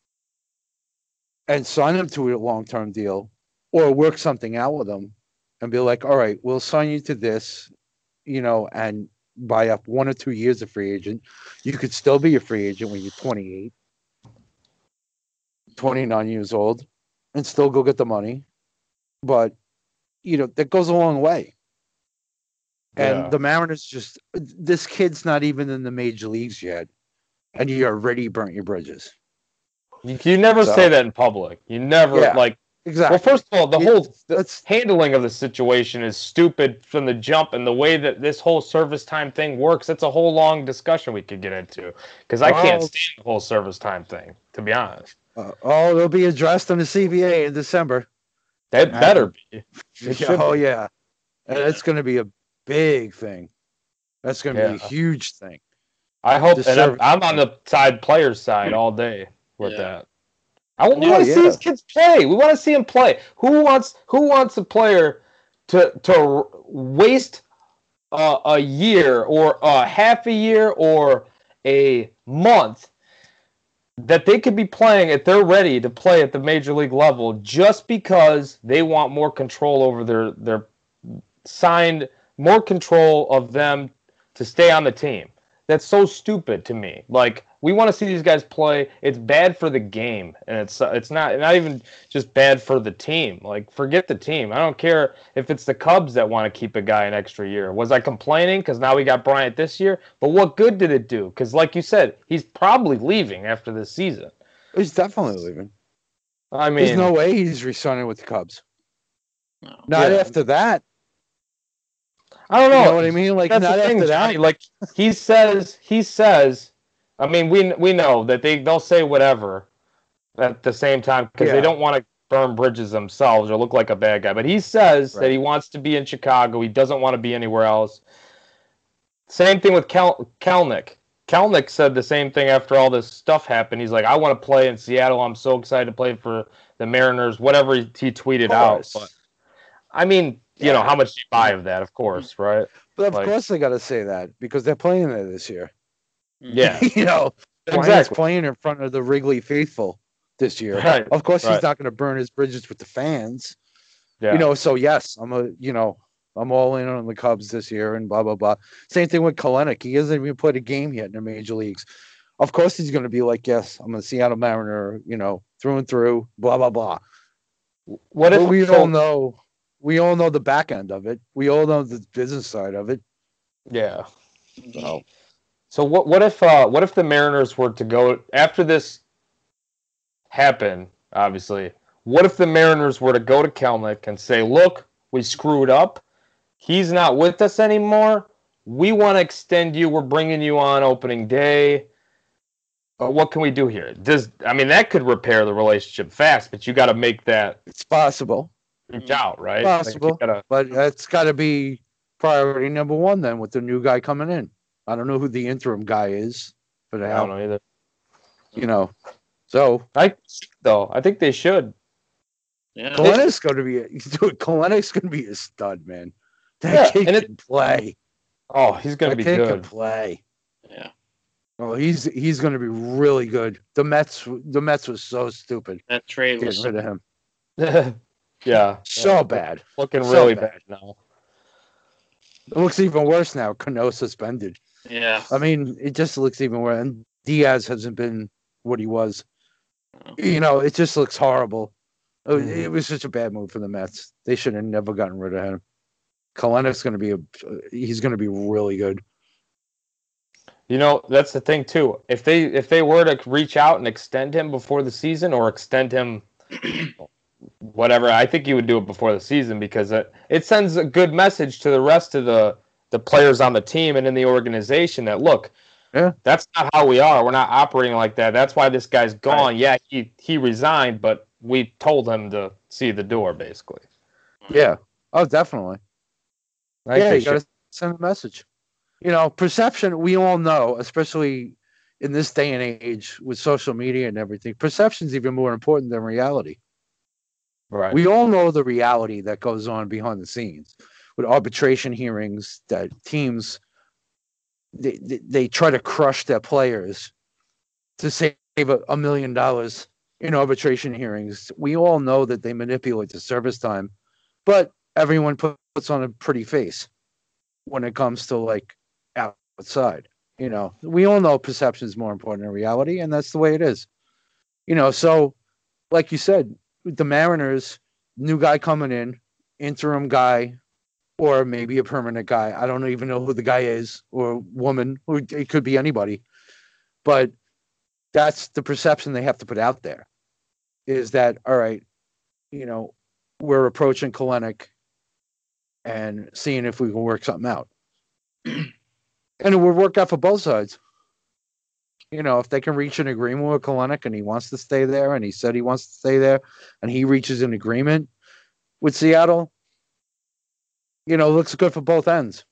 Speaker 7: and sign him to a long-term deal, or work something out with them, and be like, "All right, we'll sign you to this," you know, and buy up one or two years of free agent. You could still be a free agent when you're twenty-eight, twenty-nine years old, and still go get the money. But, you know, that goes a long way. And
Speaker 3: Yeah.
Speaker 7: the Mariners just, this kid's not even in the major leagues yet. And you already burnt your bridges.
Speaker 3: You, you never
Speaker 7: So-
Speaker 3: say that in public. You never
Speaker 7: Yeah.
Speaker 3: like.
Speaker 7: Exactly.
Speaker 3: Well, first of all, the
Speaker 7: You-
Speaker 3: whole the
Speaker 7: That's,
Speaker 3: handling of the situation is stupid from the jump, and the way that this whole service time thing works. It's a whole long discussion we could get into because I can't
Speaker 7: Well-
Speaker 3: stand the whole service time thing. To be honest,
Speaker 7: uh, oh, they'll be addressed in the C B A in December.
Speaker 3: that better be. It should
Speaker 7: Oh,
Speaker 3: be.
Speaker 7: yeah. And it's going to be a big thing. That's going to be a
Speaker 3: Yeah.
Speaker 7: huge thing.
Speaker 3: I hope,
Speaker 7: The
Speaker 3: and I'm,
Speaker 7: service-
Speaker 3: I'm on the side players' side all day with
Speaker 1: Yeah.
Speaker 3: that. I want
Speaker 7: Oh,
Speaker 3: to see
Speaker 7: yeah.
Speaker 3: these kids play. We want to see them play. Who wants Who wants a player to to waste uh, a year or a half a year or a month that they could be playing if they're ready to play at the major league level just because they want more control over their their signed more control of them to stay on the team. That's so stupid to me. Like, we want to see these guys play. It's bad for the game, and it's it's not not even just bad for the team. Like, forget the team. I don't care if it's the Cubs that want to keep a guy an extra year. Was I complaining because now we got Bryant this year? But what good did it do? Because, like you said, he's probably leaving after this season.
Speaker 7: He's definitely leaving.
Speaker 3: I mean,
Speaker 7: There's no way he's re-signing with the Cubs.
Speaker 1: No.
Speaker 7: Not
Speaker 3: Yeah.
Speaker 7: after that.
Speaker 3: I don't
Speaker 7: You
Speaker 3: know.
Speaker 7: know what I mean? Like,
Speaker 3: That's
Speaker 7: not
Speaker 3: the thing,
Speaker 7: after
Speaker 3: Johnny.
Speaker 7: that.
Speaker 3: Like he says, he says. I mean, we we know that they they'll say whatever at the same time because
Speaker 7: Yeah.
Speaker 3: they don't want to burn bridges themselves or look like a bad guy. But he says
Speaker 7: Right.
Speaker 3: that he wants to be in Chicago. He doesn't want to be anywhere else. Same thing with Kel- Kelnick. Kelnick said the same thing after all this stuff happened. He's like, I want to play in Seattle. I'm so excited to play for the Mariners, whatever he, he tweeted out. But, I mean, you
Speaker 7: Yeah.
Speaker 3: know, how much do you buy of that, of course, right?
Speaker 7: But of
Speaker 3: Like-
Speaker 7: course they got to say that because they're playing there this year.
Speaker 3: Yeah,
Speaker 7: you know, Bryant's
Speaker 3: exactly.
Speaker 7: playing in front of the Wrigley faithful this year.
Speaker 3: Right.
Speaker 7: Of course,
Speaker 3: Right.
Speaker 7: he's not going to burn his bridges with the fans.
Speaker 3: Yeah.
Speaker 7: You know, so yes, I'm a, you know, I'm all in on the Cubs this year and blah blah blah. Same thing with Kelenic. He hasn't even played a game yet in the major leagues. Of course, he's going to be like, yes, I'm a Seattle Mariner, you know, through and through. Blah blah blah.
Speaker 3: What if
Speaker 7: But we
Speaker 3: so-
Speaker 7: all know, we all know the back end of it. We all know the business side of it.
Speaker 3: Yeah.
Speaker 7: So
Speaker 3: So what what if uh, what if the Mariners were to go after this happened? Obviously, what if the Mariners were to go to Kelnick and say, "Look, we screwed up. He's not with us anymore. We want to extend you. We're bringing you on opening day. Uh, what can we do here?" Does I mean that could repair the relationship fast, but you got to make that
Speaker 7: it's possible.
Speaker 3: reach out, right? Like, you
Speaker 7: Possible.
Speaker 3: gotta-
Speaker 7: But it's got to be priority number one then with the new guy coming in. I don't know who the interim guy is for the
Speaker 3: I don't know either.
Speaker 7: you know. So
Speaker 3: I though I think they should.
Speaker 1: Yeah.
Speaker 7: Kalenic's going to be a, dude, Kalenic's going to be a stud, man. That
Speaker 3: Yeah,
Speaker 7: kid
Speaker 3: and it-
Speaker 7: can play.
Speaker 3: Oh, he's gonna
Speaker 7: That
Speaker 3: be
Speaker 7: kid can
Speaker 3: good.
Speaker 7: play.
Speaker 1: Yeah.
Speaker 7: Oh, he's he's going to be really good. The Mets, the Mets was so stupid
Speaker 1: That trade
Speaker 7: getting
Speaker 1: was
Speaker 7: rid of him.
Speaker 3: yeah,
Speaker 7: So
Speaker 3: yeah.
Speaker 7: bad.
Speaker 3: Looking
Speaker 7: So
Speaker 3: really
Speaker 7: bad.
Speaker 3: bad now.
Speaker 7: It looks even worse now. Cano suspended.
Speaker 1: yeah.
Speaker 7: I mean, it just looks even worse. And Diaz hasn't been what he was.
Speaker 1: No.
Speaker 7: You know, it just looks horrible. It, was-
Speaker 3: Mhm.
Speaker 7: it was such a bad move for the Mets. They should have never gotten rid of him. Kalenic's going to be a. He's going to be really good.
Speaker 3: You know, that's the thing too. If they if they were to reach out and extend him before the season or extend him whatever, I think you would do it before the season because it, it sends a good message to the rest of the the players on the team and in the organization that look,
Speaker 7: Yeah.
Speaker 3: that's not how we are. We're not operating like that. That's why this guy's gone. Yeah, he he resigned, but we told him to see the door basically.
Speaker 7: Yeah. Oh, definitely.
Speaker 3: I think
Speaker 7: yeah,
Speaker 3: they
Speaker 7: you got to
Speaker 3: should.
Speaker 7: send a message. You know, perception. We all know, especially in this day and age with social media and everything. Perception's even more important than reality.
Speaker 3: Right.
Speaker 7: We all know the reality that goes on behind the scenes with arbitration hearings that teams they, they, they try to crush their players to save a, a million dollars in arbitration hearings. We all know that they manipulate the service time, but everyone put- puts on a pretty face when it comes to like outside. You know, we all know perception is more important than reality, and that's the way it is. You know, so like you said, with the Mariners, new guy coming in, interim guy, or maybe a permanent guy. I don't even know who the guy is or woman, or it could be anybody. But that's the perception they have to put out there is that, all right, you know, we're approaching Kelenic and seeing if we can work something out. And it would work out for both sides. You know, if they can reach an agreement with Kelenic and he wants to stay there and he said he wants to stay there and he reaches an agreement with Seattle, you know, looks good for both ends.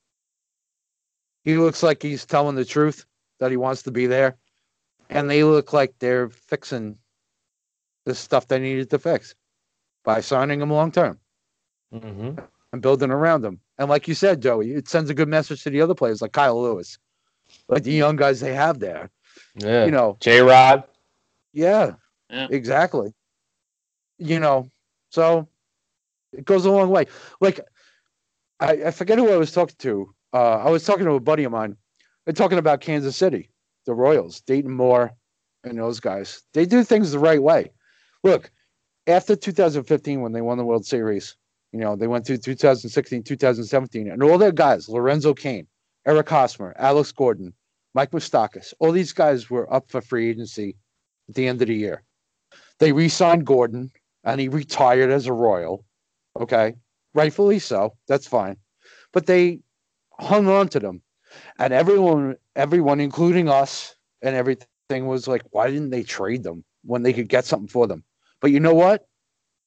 Speaker 7: He looks like he's telling the truth that he wants to be there. And they look like they're fixing the stuff they needed to fix by signing him long term
Speaker 3: Mm-hmm.
Speaker 7: and building around him. And like you said, Joey, it sends a good message to the other players like Kyle Lewis, like the young guys they have there.
Speaker 3: Yeah.
Speaker 7: You know,
Speaker 3: J Rod.
Speaker 7: yeah,
Speaker 1: Yeah.
Speaker 7: exactly. You know, so it goes a long way. Like, I, I forget who I was talking to. Uh, I was talking to a buddy of mine. They're talking about Kansas City, the Royals, Dayton Moore, and those guys. They do things the right way. Look, after two thousand fifteen, when they won the World Series, you know, they went through two thousand sixteen, two thousand seventeen, and all their guys, Lorenzo Cain, Eric Hosmer, Alex Gordon, Mike Moustakas, all these guys were up for free agency at the end of the year. They re-signed Gordon, and he retired as a Royal. Okay, rightfully so. That's fine. But they hung on to them, and everyone, everyone, including us, and everything was like, why didn't they trade them when they could get something for them? But you know what?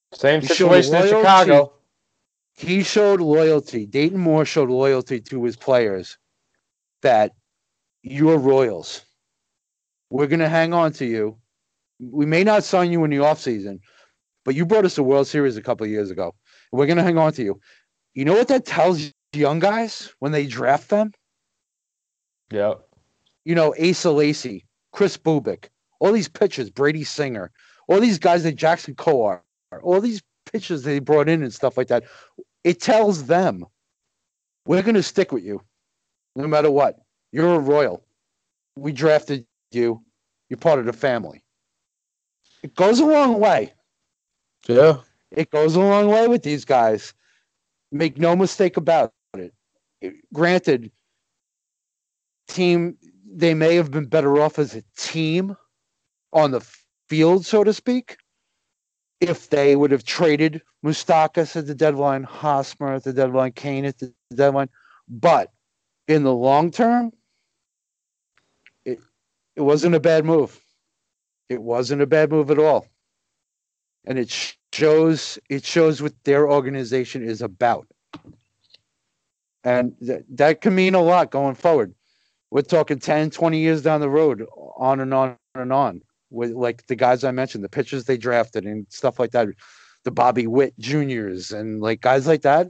Speaker 3: Same
Speaker 7: He showed
Speaker 3: situation in
Speaker 7: loyalty.
Speaker 3: Chicago.
Speaker 7: He showed loyalty. Dayton Moore showed loyalty to his players that you're Royals. We're going to hang on to you. We may not sign you in the offseason, but you brought us a World Series a couple of years ago. We're going to hang on to you. You know what that tells young guys when they draft them?
Speaker 3: Yeah.
Speaker 7: You know, Asa Lacy, Chris Bubik, all these pitchers, Brady Singer, all these guys that Jackson Kowar, all these pitchers they brought in and stuff like that. It tells them, we're going to stick with you no matter what. You're a Royal. We drafted you. You're part of the family. It goes a long way.
Speaker 6: Yeah.
Speaker 7: It goes a long way with these guys. Make no mistake about it. Granted, team, they may have been better off as a team on the field, so to speak, if they would have traded Moustakas at the deadline, Hosmer at the deadline, Kane at the deadline. But in the long term, it it wasn't a bad move. It wasn't a bad move at all. And it shows it shows what their organization is about. And th- that can mean a lot going forward. We're talking ten, twenty years down the road, on and on and on. With like the guys I mentioned, the pitchers they drafted and stuff like that, the Bobby Witt Juniors and like guys like that.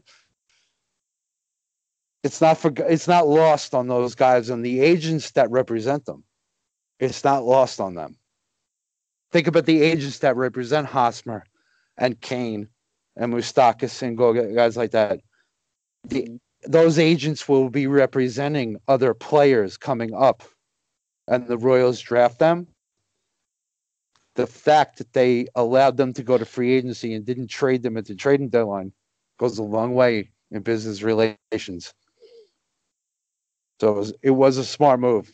Speaker 7: It's not for it's not lost on those guys and the agents that represent them. It's not lost on them. Think about the agents that represent Hosmer and Kane and Moustakas and go guys like that. The, those agents will be representing other players coming up, and the Royals draft them. The fact that they allowed them to go to free agency and didn't trade them at the trading deadline goes a long way in business relations. So it was, it was a smart move.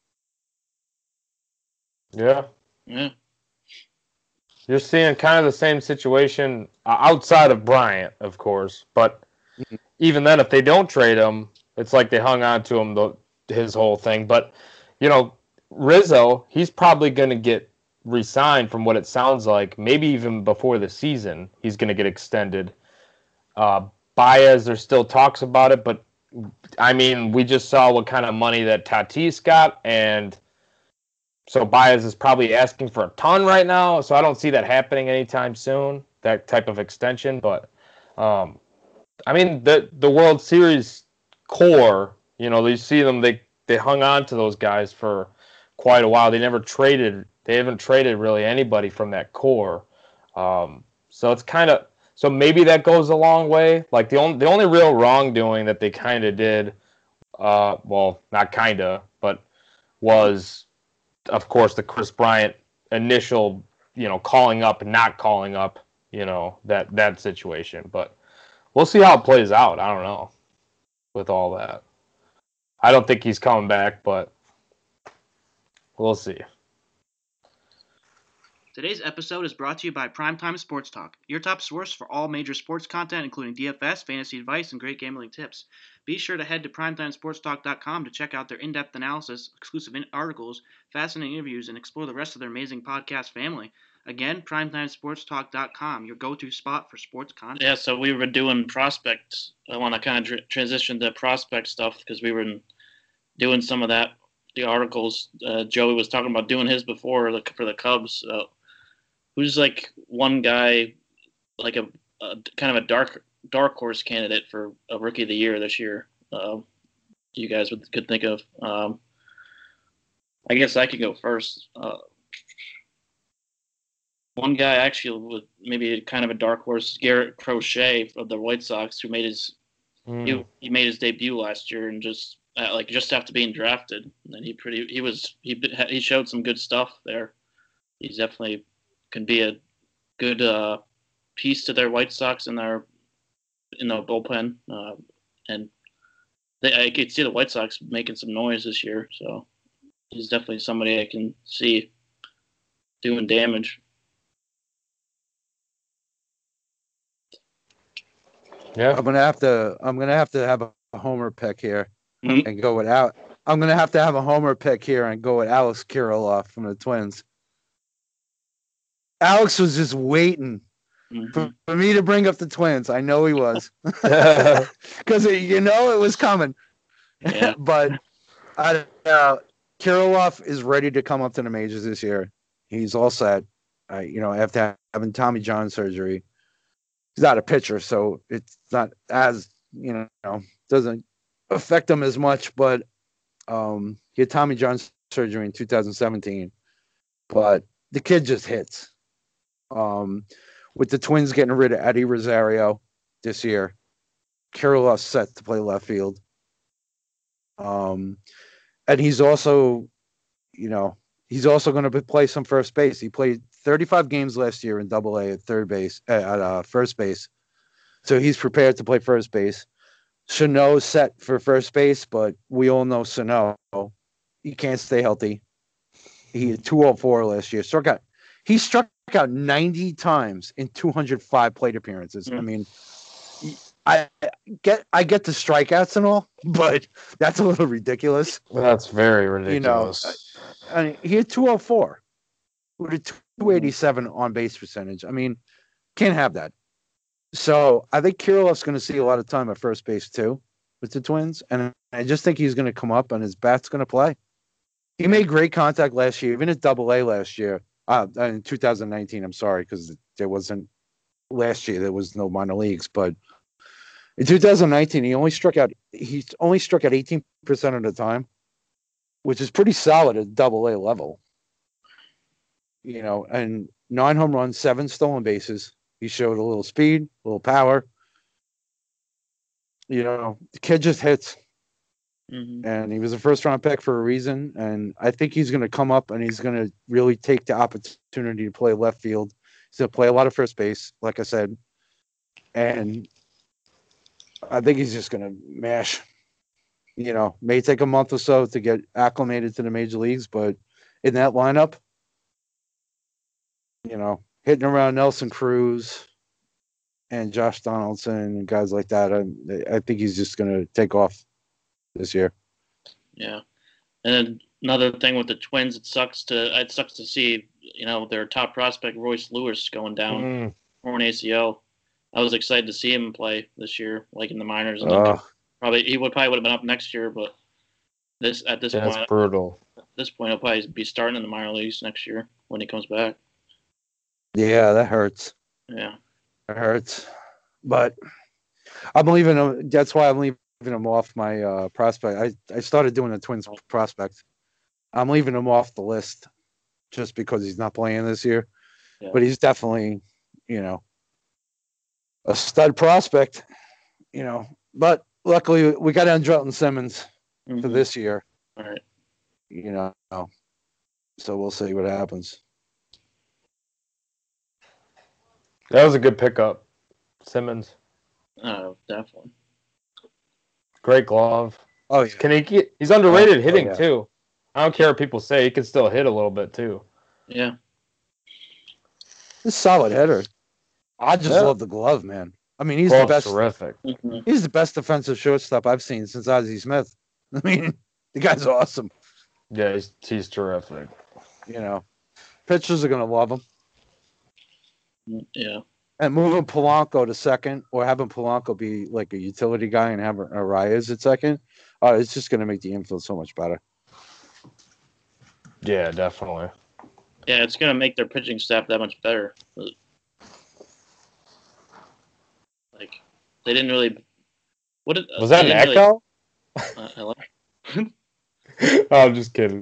Speaker 3: Yeah.
Speaker 1: Yeah.
Speaker 3: You're seeing kind of the same situation uh, outside of Bryant, of course. But mm-hmm. even then, if they don't trade him, it's like they hung on to him, the, his whole thing. But, you know, Rizzo, he's probably going to get re-signed from what it sounds like. Maybe even before the season, he's going to get extended. Uh, Baez, there's still talks about it. But, I mean, we just saw what kind of money that Tatis got, and so Baez is probably asking for a ton right now, so I don't see that happening anytime soon, that type of extension. But, um, I mean, the the World Series core, you know, you see them, they, they hung on to those guys for quite a while. They never traded, they haven't traded really anybody from that core. Um, so it's kind of, so maybe that goes a long way. Like, the only, the only real wrongdoing that they kind of did, uh, well, not kind of, but was, of course, the Chris Bryant initial, you know, calling up and not calling up, you know, that, that situation. But we'll see how it plays out. I don't know with all that. I don't think he's coming back, but we'll see.
Speaker 5: Today's episode is brought to you by Primetime Sports Talk, your top source for all major sports content, including D F S, fantasy advice, and great gambling tips. Be sure to head to primetime sports talk dot com to check out their in-depth analysis, exclusive articles, fascinating interviews, and explore the rest of their amazing podcast family. Again, primetime sports talk dot com, your go-to spot for sports content.
Speaker 1: Yeah, so we were doing prospects. I want to kind of tr- transition to prospect stuff because we were doing some of that, the articles. Uh, Joey was talking about doing his before like, for the Cubs. Uh, who's like one guy, like a, a kind of a dark dark horse candidate for a Rookie of the Year this year? Uh, you guys would, could think of. Um, I guess I could go first. Uh, one guy actually with maybe kind of a dark horse, Garrett Crochet of the White Sox, who made his mm. he, he made his debut last year and just uh, like just after being drafted, and he pretty he was he he showed some good stuff there. He's definitely can be a good uh, piece to their White Sox in their in the bullpen, uh, and they, I could see the White Sox making some noise this year. So he's definitely somebody I can see doing damage.
Speaker 3: Yeah,
Speaker 7: I'm gonna have to. I'm gonna have to have a homer pick here
Speaker 1: mm-hmm.
Speaker 7: and go with Al. I'm gonna have to have a homer pick here and go with Alex Kirilloff from the Twins. Alex was just waiting
Speaker 1: Mhm.
Speaker 7: for, for me to bring up the Twins. I know he was. Because, you know, it was coming.
Speaker 1: Yeah.
Speaker 7: But I, uh, Kirilloff is ready to come up to the majors this year. He's all set. Uh, you know, after having Tommy John surgery, he's not a pitcher, so it's not as, you know, doesn't affect him as much. But um, he had Tommy John surgery in two thousand seventeen. But the kid just hits. Um, with the Twins getting rid of Eddie Rosario this year, Kirilloff's set to play left field. Um, and he's also, you know, he's also going to play some first base. He played thirty-five games last year in Double A at third base, at uh, first base. So he's prepared to play first base. Sano's set for first base, but we all know Sano. He can't stay healthy. He had two oh four last year. Struck out. He struck out ninety times in two hundred five plate appearances. Mm. I mean, I get I get the strikeouts and all, but that's a little ridiculous.
Speaker 3: That's very ridiculous.
Speaker 7: You know, I mean, he had two oh four with a two eighty-seven on base percentage. I mean, can't have that. So I think Kirilloff's going to see a lot of time at first base too with the Twins, and I just think he's going to come up and his bat's going to play. He made great contact last year, even at Double A last year. Uh, in two thousand nineteen, I'm sorry, because there wasn't last year. There was no minor leagues, but in two thousand nineteen, he only struck out. He only struck out eighteen percent of the time, which is pretty solid at Double A level. You know, and nine home runs, seven stolen bases. He showed a little speed, a little power. You know, the kid just hits. Mm-hmm. And he was a first round pick for a reason. And I think he's going to come up and he's going to really take the opportunity to play left field. He's going to play a lot of first base, like I said. And I think he's just going to mash. You know, may take a month or so to get acclimated to the major leagues, but in that lineup, you know, hitting around Nelson Cruz and Josh Donaldson and guys like that, I, I think he's just going to take off this year.
Speaker 1: Yeah. And then another thing with the Twins, it sucks to it sucks to see, you know, their top prospect Royce Lewis going down mm. for an A C L. I was excited to see him play this year, like in the minors. And uh, probably he would probably would have been up next year, but this at this
Speaker 3: that's
Speaker 1: point,
Speaker 3: brutal.
Speaker 1: At this point, he'll probably be starting in the minor leagues next year when he comes back.
Speaker 7: Yeah, that hurts.
Speaker 1: Yeah,
Speaker 7: it hurts. But I'm leaving him. That's why I'm leaving him off my uh, prospect. I, I started doing the Twins prospect. I'm leaving him off the list just because he's not playing this year. Yeah. But he's definitely, you know, a stud prospect. You know, but luckily we got Andrelton Simmons mm-hmm. for this year.
Speaker 1: All right.
Speaker 7: You know, so we'll see what happens.
Speaker 3: That was a good pickup, Simmons.
Speaker 1: Oh, definitely.
Speaker 3: Great glove.
Speaker 7: Oh, yeah.
Speaker 3: Can he get? He's underrated
Speaker 7: oh,
Speaker 3: hitting
Speaker 7: oh, yeah.
Speaker 3: too. I don't care what people say. He can still hit a little bit too.
Speaker 1: Yeah.
Speaker 7: He's a solid hitter. I just yeah. love the glove, man. I mean, he's Glove's the best.
Speaker 3: Terrific.
Speaker 7: He's the best defensive shortstop I've seen since Ozzie Smith. I mean, the guy's awesome.
Speaker 3: Yeah, he's he's terrific.
Speaker 7: You know, pitchers are gonna love him.
Speaker 1: Yeah.
Speaker 7: And moving Polanco to second, or having Polanco be like a utility guy and having Arias at second, uh, it's just going to make the infield so much better.
Speaker 3: Yeah, definitely.
Speaker 1: Yeah, it's going to make their pitching staff that much better. Like, they didn't really. What did,
Speaker 3: was that an echo?
Speaker 1: Really, uh, hello.
Speaker 3: Oh, I'm just kidding.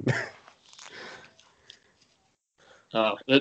Speaker 1: Oh. Uh,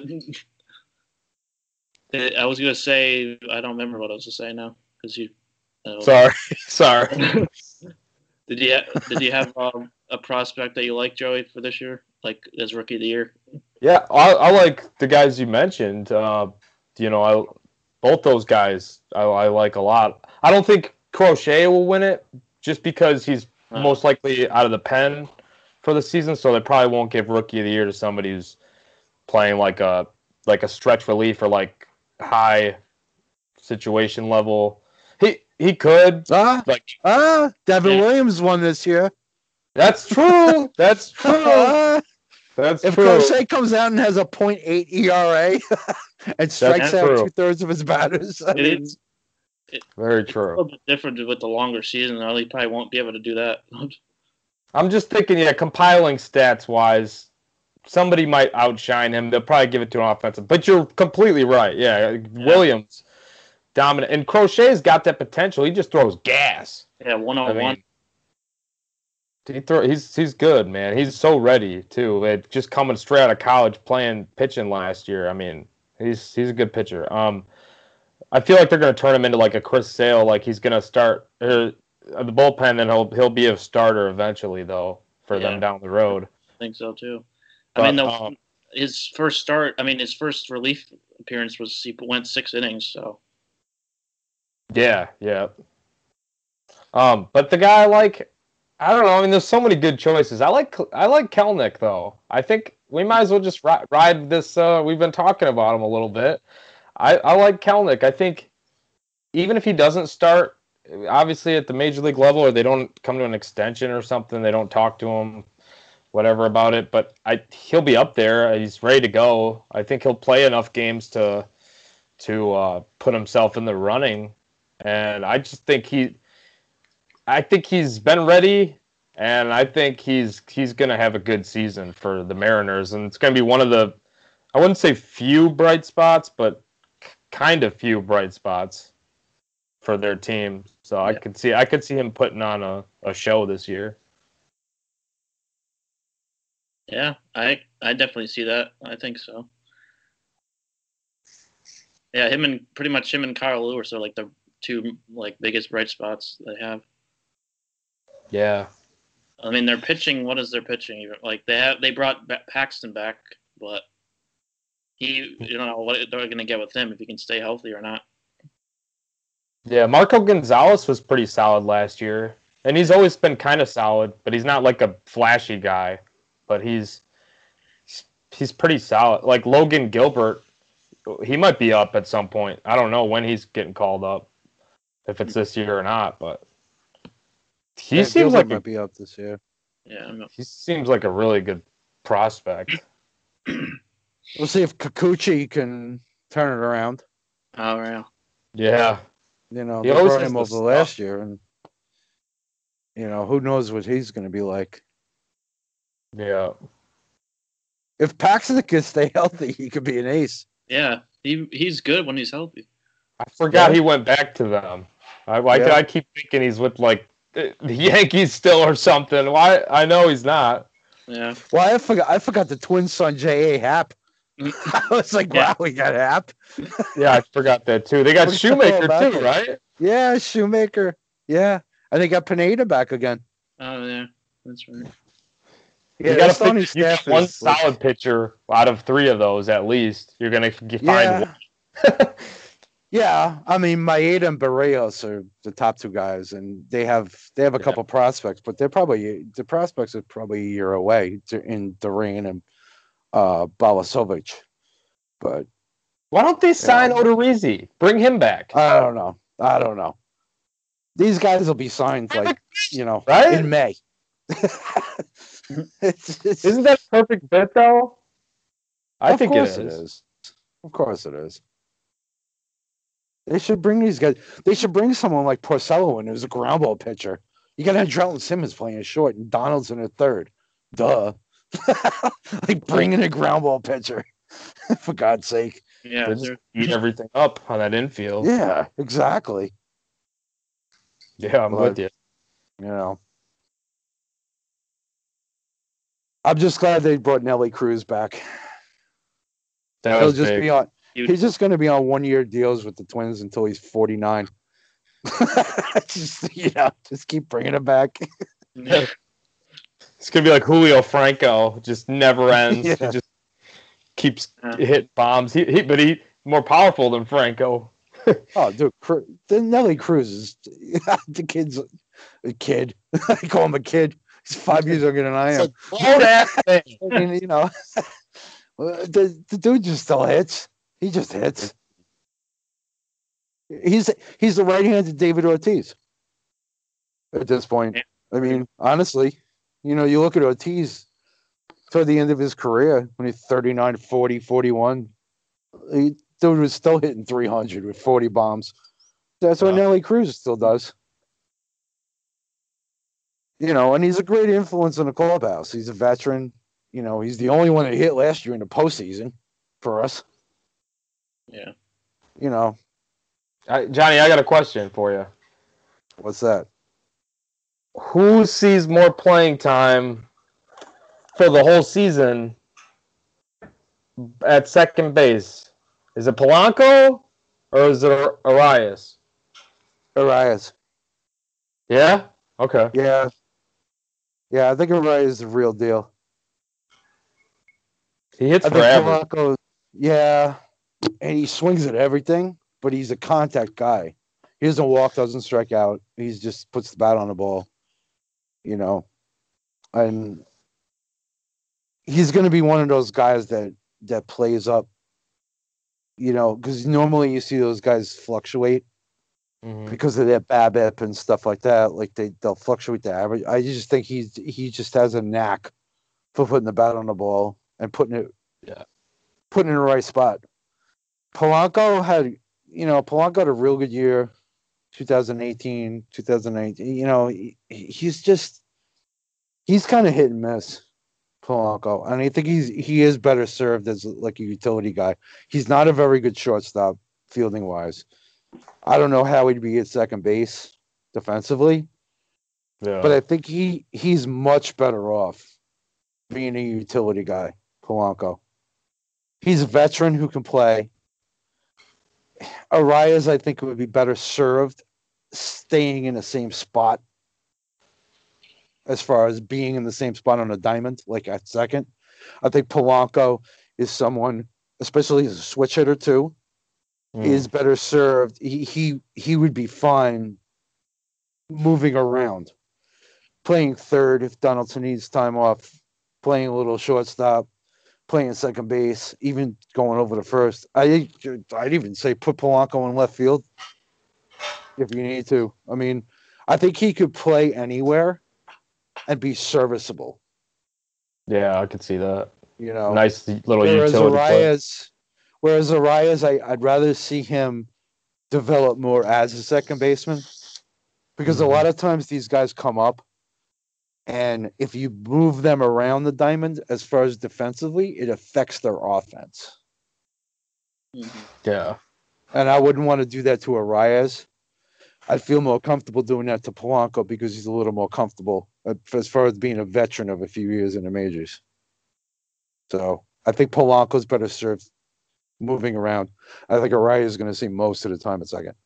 Speaker 1: I was gonna say I don't remember what I was gonna say now because you. Uh,
Speaker 3: sorry, sorry.
Speaker 1: did you did you have um, a prospect that you like, Joey, for this year, like as rookie of the year?
Speaker 3: Yeah, I, I like the guys you mentioned. Uh, you know, I both those guys I, I like a lot. I don't think Crochet will win it just because he's uh, most likely out of the pen for the season, so they probably won't give rookie of the year to somebody who's playing like a like a stretch relief or like high situation level. He he could.
Speaker 7: Ah,
Speaker 3: like
Speaker 7: ah, Devin yeah. Williams won this year.
Speaker 3: That's true. That's true. That's
Speaker 7: if
Speaker 3: true.
Speaker 7: Crochet comes out and has a point eight E R A and strikes out
Speaker 3: true.
Speaker 7: two thirds of his batters, I
Speaker 1: It
Speaker 7: mean,
Speaker 1: is. It,
Speaker 3: Very
Speaker 1: it's a
Speaker 3: true.
Speaker 1: little bit different with the longer season, though. He probably won't be able to do that.
Speaker 3: I'm just thinking, yeah, compiling stats wise, somebody might outshine him. They'll probably give it to an offensive. But you're completely right. Yeah, yeah. Williams dominant, and Crochet's got that potential. He just throws gas.
Speaker 1: Yeah, one on
Speaker 3: I mean,
Speaker 1: one.
Speaker 3: He throw, he's he's good, man. He's so ready too. It, just coming straight out of college, playing pitching last year. I mean, he's he's a good pitcher. Um, I feel like they're going to turn him into like a Chris Sale. Like he's going to start uh, the bullpen, then he'll he'll be a starter eventually, though, for
Speaker 1: Yeah.
Speaker 3: them down the road.
Speaker 1: I think so too.
Speaker 3: But,
Speaker 1: I mean, the,
Speaker 3: um,
Speaker 1: his first start. I mean, his first relief appearance was he went six innings. So
Speaker 3: Yeah, yeah. Um, but the guy, like, I don't know. I mean, there's so many good choices. I like I like Kelnick though. I think we might as well just ride, ride this. Uh, we've been talking about him a little bit. I, I like Kelnick. I think even if he doesn't start, obviously at the major league level, or they don't come to an extension or something, they don't talk to him, whatever about it. But I he'll be up there. He's ready to go. I think he'll play enough games to to uh, put himself in the running. And I just think he. I think he's been ready, and I think he's he's going to have a good season for the Mariners, and it's going to be one of the, I wouldn't say few bright spots, but kind of few bright spots for their team. So I
Speaker 1: Yeah.
Speaker 3: could see I could see him putting on a, a show this year.
Speaker 1: yeah, I I definitely see that. I think so. Yeah, him and pretty much him and Kyle Lewis are like the two like biggest bright spots they have.
Speaker 3: Yeah,
Speaker 1: I mean, their pitching. What is their pitching? Even like they have, they brought ba- Paxton back, but he, you don't know what they're going to get with him if he can stay healthy or not.
Speaker 3: yeah. Marco Gonzalez was pretty solid last year, and he's always been kind of solid, but he's not like a flashy guy. But he's he's pretty solid. Like Logan Gilbert, he might be up at some point. I don't know when he's getting called up, if it's this year or not, but. He
Speaker 7: yeah,
Speaker 3: seems
Speaker 7: Gilbert
Speaker 3: like
Speaker 7: might
Speaker 3: a,
Speaker 7: be up this year.
Speaker 1: Yeah, I don't know.
Speaker 3: he seems like a really good prospect.
Speaker 7: We'll see if Kikuchi can turn it around.
Speaker 1: Oh, yeah.
Speaker 3: Yeah,
Speaker 7: You know,
Speaker 3: He
Speaker 7: they
Speaker 3: always
Speaker 7: brought
Speaker 3: has
Speaker 7: him
Speaker 3: the
Speaker 7: over
Speaker 3: stuff.
Speaker 7: last year, and you know who knows what he's going to be like.
Speaker 3: yeah.
Speaker 7: If Paxton can stay healthy, he could be an ace.
Speaker 1: Yeah, he he's good when he's healthy.
Speaker 3: I forgot
Speaker 7: Yeah.
Speaker 3: he went back to them. I I,
Speaker 7: Yeah.
Speaker 3: I keep thinking he's with like the the Yankees still or something. Why? I know he's not.
Speaker 1: Yeah,
Speaker 7: Well, I forgot. I forgot the twin son J A. Happ. I was like,
Speaker 1: Yeah.
Speaker 7: wow, we got Happ.
Speaker 3: Yeah, I forgot that too. They got
Speaker 7: Forgot
Speaker 3: Shoemaker
Speaker 7: about
Speaker 3: too,
Speaker 7: it.
Speaker 3: right?
Speaker 7: Yeah, Shoemaker. Yeah, and they got Pineda back again.
Speaker 1: oh yeah, that's right.
Speaker 7: Yeah,
Speaker 3: you got
Speaker 7: this Tony
Speaker 3: to you
Speaker 7: staff
Speaker 3: get one
Speaker 7: is like-
Speaker 3: solid pitcher out of three of those at least. You're gonna g- find
Speaker 7: Yeah.
Speaker 3: one.
Speaker 7: Yeah, I mean Maeda and Barrios are the top two guys, and they have they have a
Speaker 3: Yeah.
Speaker 7: couple prospects, but they're probably the prospects are probably a year away to, in Duran and uh, Balasovic. But
Speaker 3: Why don't they sign
Speaker 7: Yeah.
Speaker 3: Odorizzi? Bring him back.
Speaker 7: I don't know. I don't know. These guys will be signed like you know
Speaker 3: Right?
Speaker 7: in May. it's, it's,
Speaker 3: Isn't that a perfect fit though? I
Speaker 7: of
Speaker 3: think it
Speaker 7: course
Speaker 3: is.
Speaker 7: it is. Of course it is. They should bring these guys. They should bring someone like Porcello in who's a ground ball pitcher. You got Andrelton Simmons playing short and Donaldson at third. Duh. Like bringing a ground ball pitcher. For God's sake.
Speaker 1: Yeah,
Speaker 3: They just
Speaker 1: they're-
Speaker 3: eat everything up on that infield.
Speaker 7: Yeah, exactly.
Speaker 3: Yeah, I'm
Speaker 7: Like-
Speaker 3: with you.
Speaker 7: You know. I'm just glad they brought Nelly Cruz back.
Speaker 3: That
Speaker 7: He'll
Speaker 3: was
Speaker 7: just
Speaker 3: big.
Speaker 7: be on
Speaker 1: you-
Speaker 7: he's just gonna be on one year deals with the Twins until he's forty-nine. Just you know, just keep bringing it back.
Speaker 1: yeah.
Speaker 3: It's gonna be like Julio Franco, just never ends.
Speaker 7: Yeah.
Speaker 3: He just keeps
Speaker 1: Yeah.
Speaker 3: hitting bombs. He, he, but he more powerful than Franco.
Speaker 7: Oh, dude, Cru- the Nelly Cruz is the kid's a kid. I call him a kid. He's five years younger than I am.
Speaker 3: Slow that thing.
Speaker 7: I mean, you know, the the dude just still hits. He just hits. He's he's the right-handed David Ortiz at this point.
Speaker 1: Yeah.
Speaker 7: I mean, honestly, you know, you look at Ortiz, toward the end of his career, when he's thirty-nine, forty, forty-one, he, dude was still hitting three hundred with forty bombs. That's what
Speaker 3: Yeah.
Speaker 7: Nelly Cruz still does. You know, and he's a great influence in the clubhouse. He's a veteran. You know, he's the only one that hit last year in the postseason for us.
Speaker 1: Yeah.
Speaker 7: You know,
Speaker 3: I, Johnny, I got a question for you.
Speaker 7: what's that?
Speaker 3: Who sees more playing time for the whole season at second base? Is it Polanco or is it Arias?
Speaker 7: Arias.
Speaker 3: Yeah? Okay.
Speaker 7: Yeah. Yeah, I think Arias is the real deal.
Speaker 3: He hits
Speaker 7: I
Speaker 3: for
Speaker 7: think
Speaker 3: average.
Speaker 7: Polanco, yeah, and he swings at everything, but he's a contact guy. He doesn't walk, doesn't strike out. He just puts the bat on the ball, you know. And he's going to be one of those guys that that plays up, you know, because normally you see those guys fluctuate
Speaker 3: Mhm.
Speaker 7: because of their BABIP and stuff like that. Like they they'll fluctuate the average. I just think he's he just has a knack for putting the bat on the ball and putting it,
Speaker 3: Yeah.
Speaker 7: putting it in the right spot. Polanco had, you know, Polanco had a real good year, twenty eighteen, twenty nineteen. You know, he, he's just he's kind of hit and miss, Polanco, and I think he's he is better served as like a utility guy. He's not a very good shortstop fielding wise. I don't know how he'd be at second base defensively,
Speaker 3: Yeah.
Speaker 7: but I think he he's much better off being a utility guy, Polanco. He's a veteran who can play. Arias, I think, would be better served staying in the same spot as far as being in the same spot on a diamond, like at second. I think Polanco is someone, especially as a switch hitter too,
Speaker 3: Mm.
Speaker 7: is better served. He, he he would be fine moving around, playing third if Donaldson needs time off, playing a little shortstop, playing second base, even going over to first. I I'd even say put Polanco in left field if you need to. I mean, I think he could play anywhere and be serviceable.
Speaker 3: Yeah, I could see that.
Speaker 7: You know,
Speaker 3: Nice little
Speaker 7: whereas
Speaker 3: utility play.
Speaker 7: Arias, whereas Arias, I, I'd rather see him develop more as a second baseman, because
Speaker 3: Mhm.
Speaker 7: a lot of times these guys come up, and if you move them around the diamond as far as defensively, it affects their offense.
Speaker 1: Mhm.
Speaker 3: Yeah.
Speaker 7: And I wouldn't want to do that to Arias. I'd feel more comfortable doing that to Polanco because he's a little more comfortable uh, as far as being a veteran of a few years in the majors. So I think Polanco's better served moving around. I think Arias is going to see most of the time at second.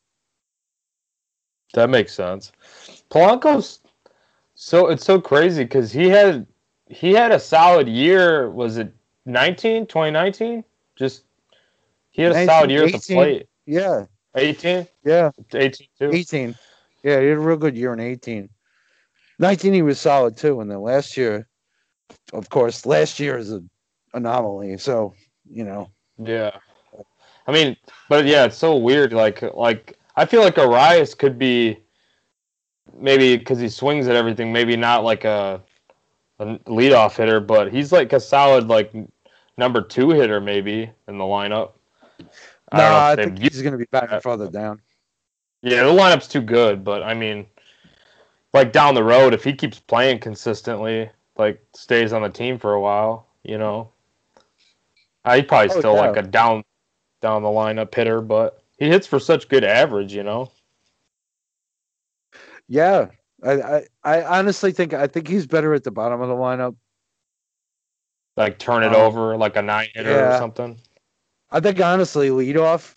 Speaker 3: That makes sense. Polanco's so it's so crazy because he had he had a solid year. Was it nineteen, twenty nineteen? Just he had a solid year at the
Speaker 7: eighteen.
Speaker 3: plate.
Speaker 7: Yeah,
Speaker 3: eighteen?
Speaker 7: yeah,
Speaker 3: eighteen too.
Speaker 7: eighteen. Yeah, he had a real good year in eighteen. nineteen, he was solid too. And then last year, of course, last year is an anomaly. So, you know.
Speaker 3: Yeah. I mean, but yeah, it's so weird. Like, like I feel like Arias could be maybe because he swings at everything. Maybe not like a, a leadoff hitter, but he's like a solid like number two hitter maybe in the lineup. I
Speaker 7: No,
Speaker 3: don't know
Speaker 7: I
Speaker 3: if they
Speaker 7: think
Speaker 3: view-
Speaker 7: he's going to be batting farther down.
Speaker 3: Yeah, the lineup's too good, but I mean, like down the road, if he keeps playing consistently, like stays on the team for a while, you know, uh, he's probably
Speaker 7: Oh,
Speaker 3: still
Speaker 7: yeah.
Speaker 3: like a down down the lineup hitter, but he hits for such good average, you know.
Speaker 7: Yeah, I, I, I honestly think I think he's better at the bottom of the lineup.
Speaker 3: Like turn it
Speaker 7: Um,
Speaker 3: over like a nine hitter or
Speaker 7: yeah.
Speaker 3: something.
Speaker 7: I think honestly, leadoff.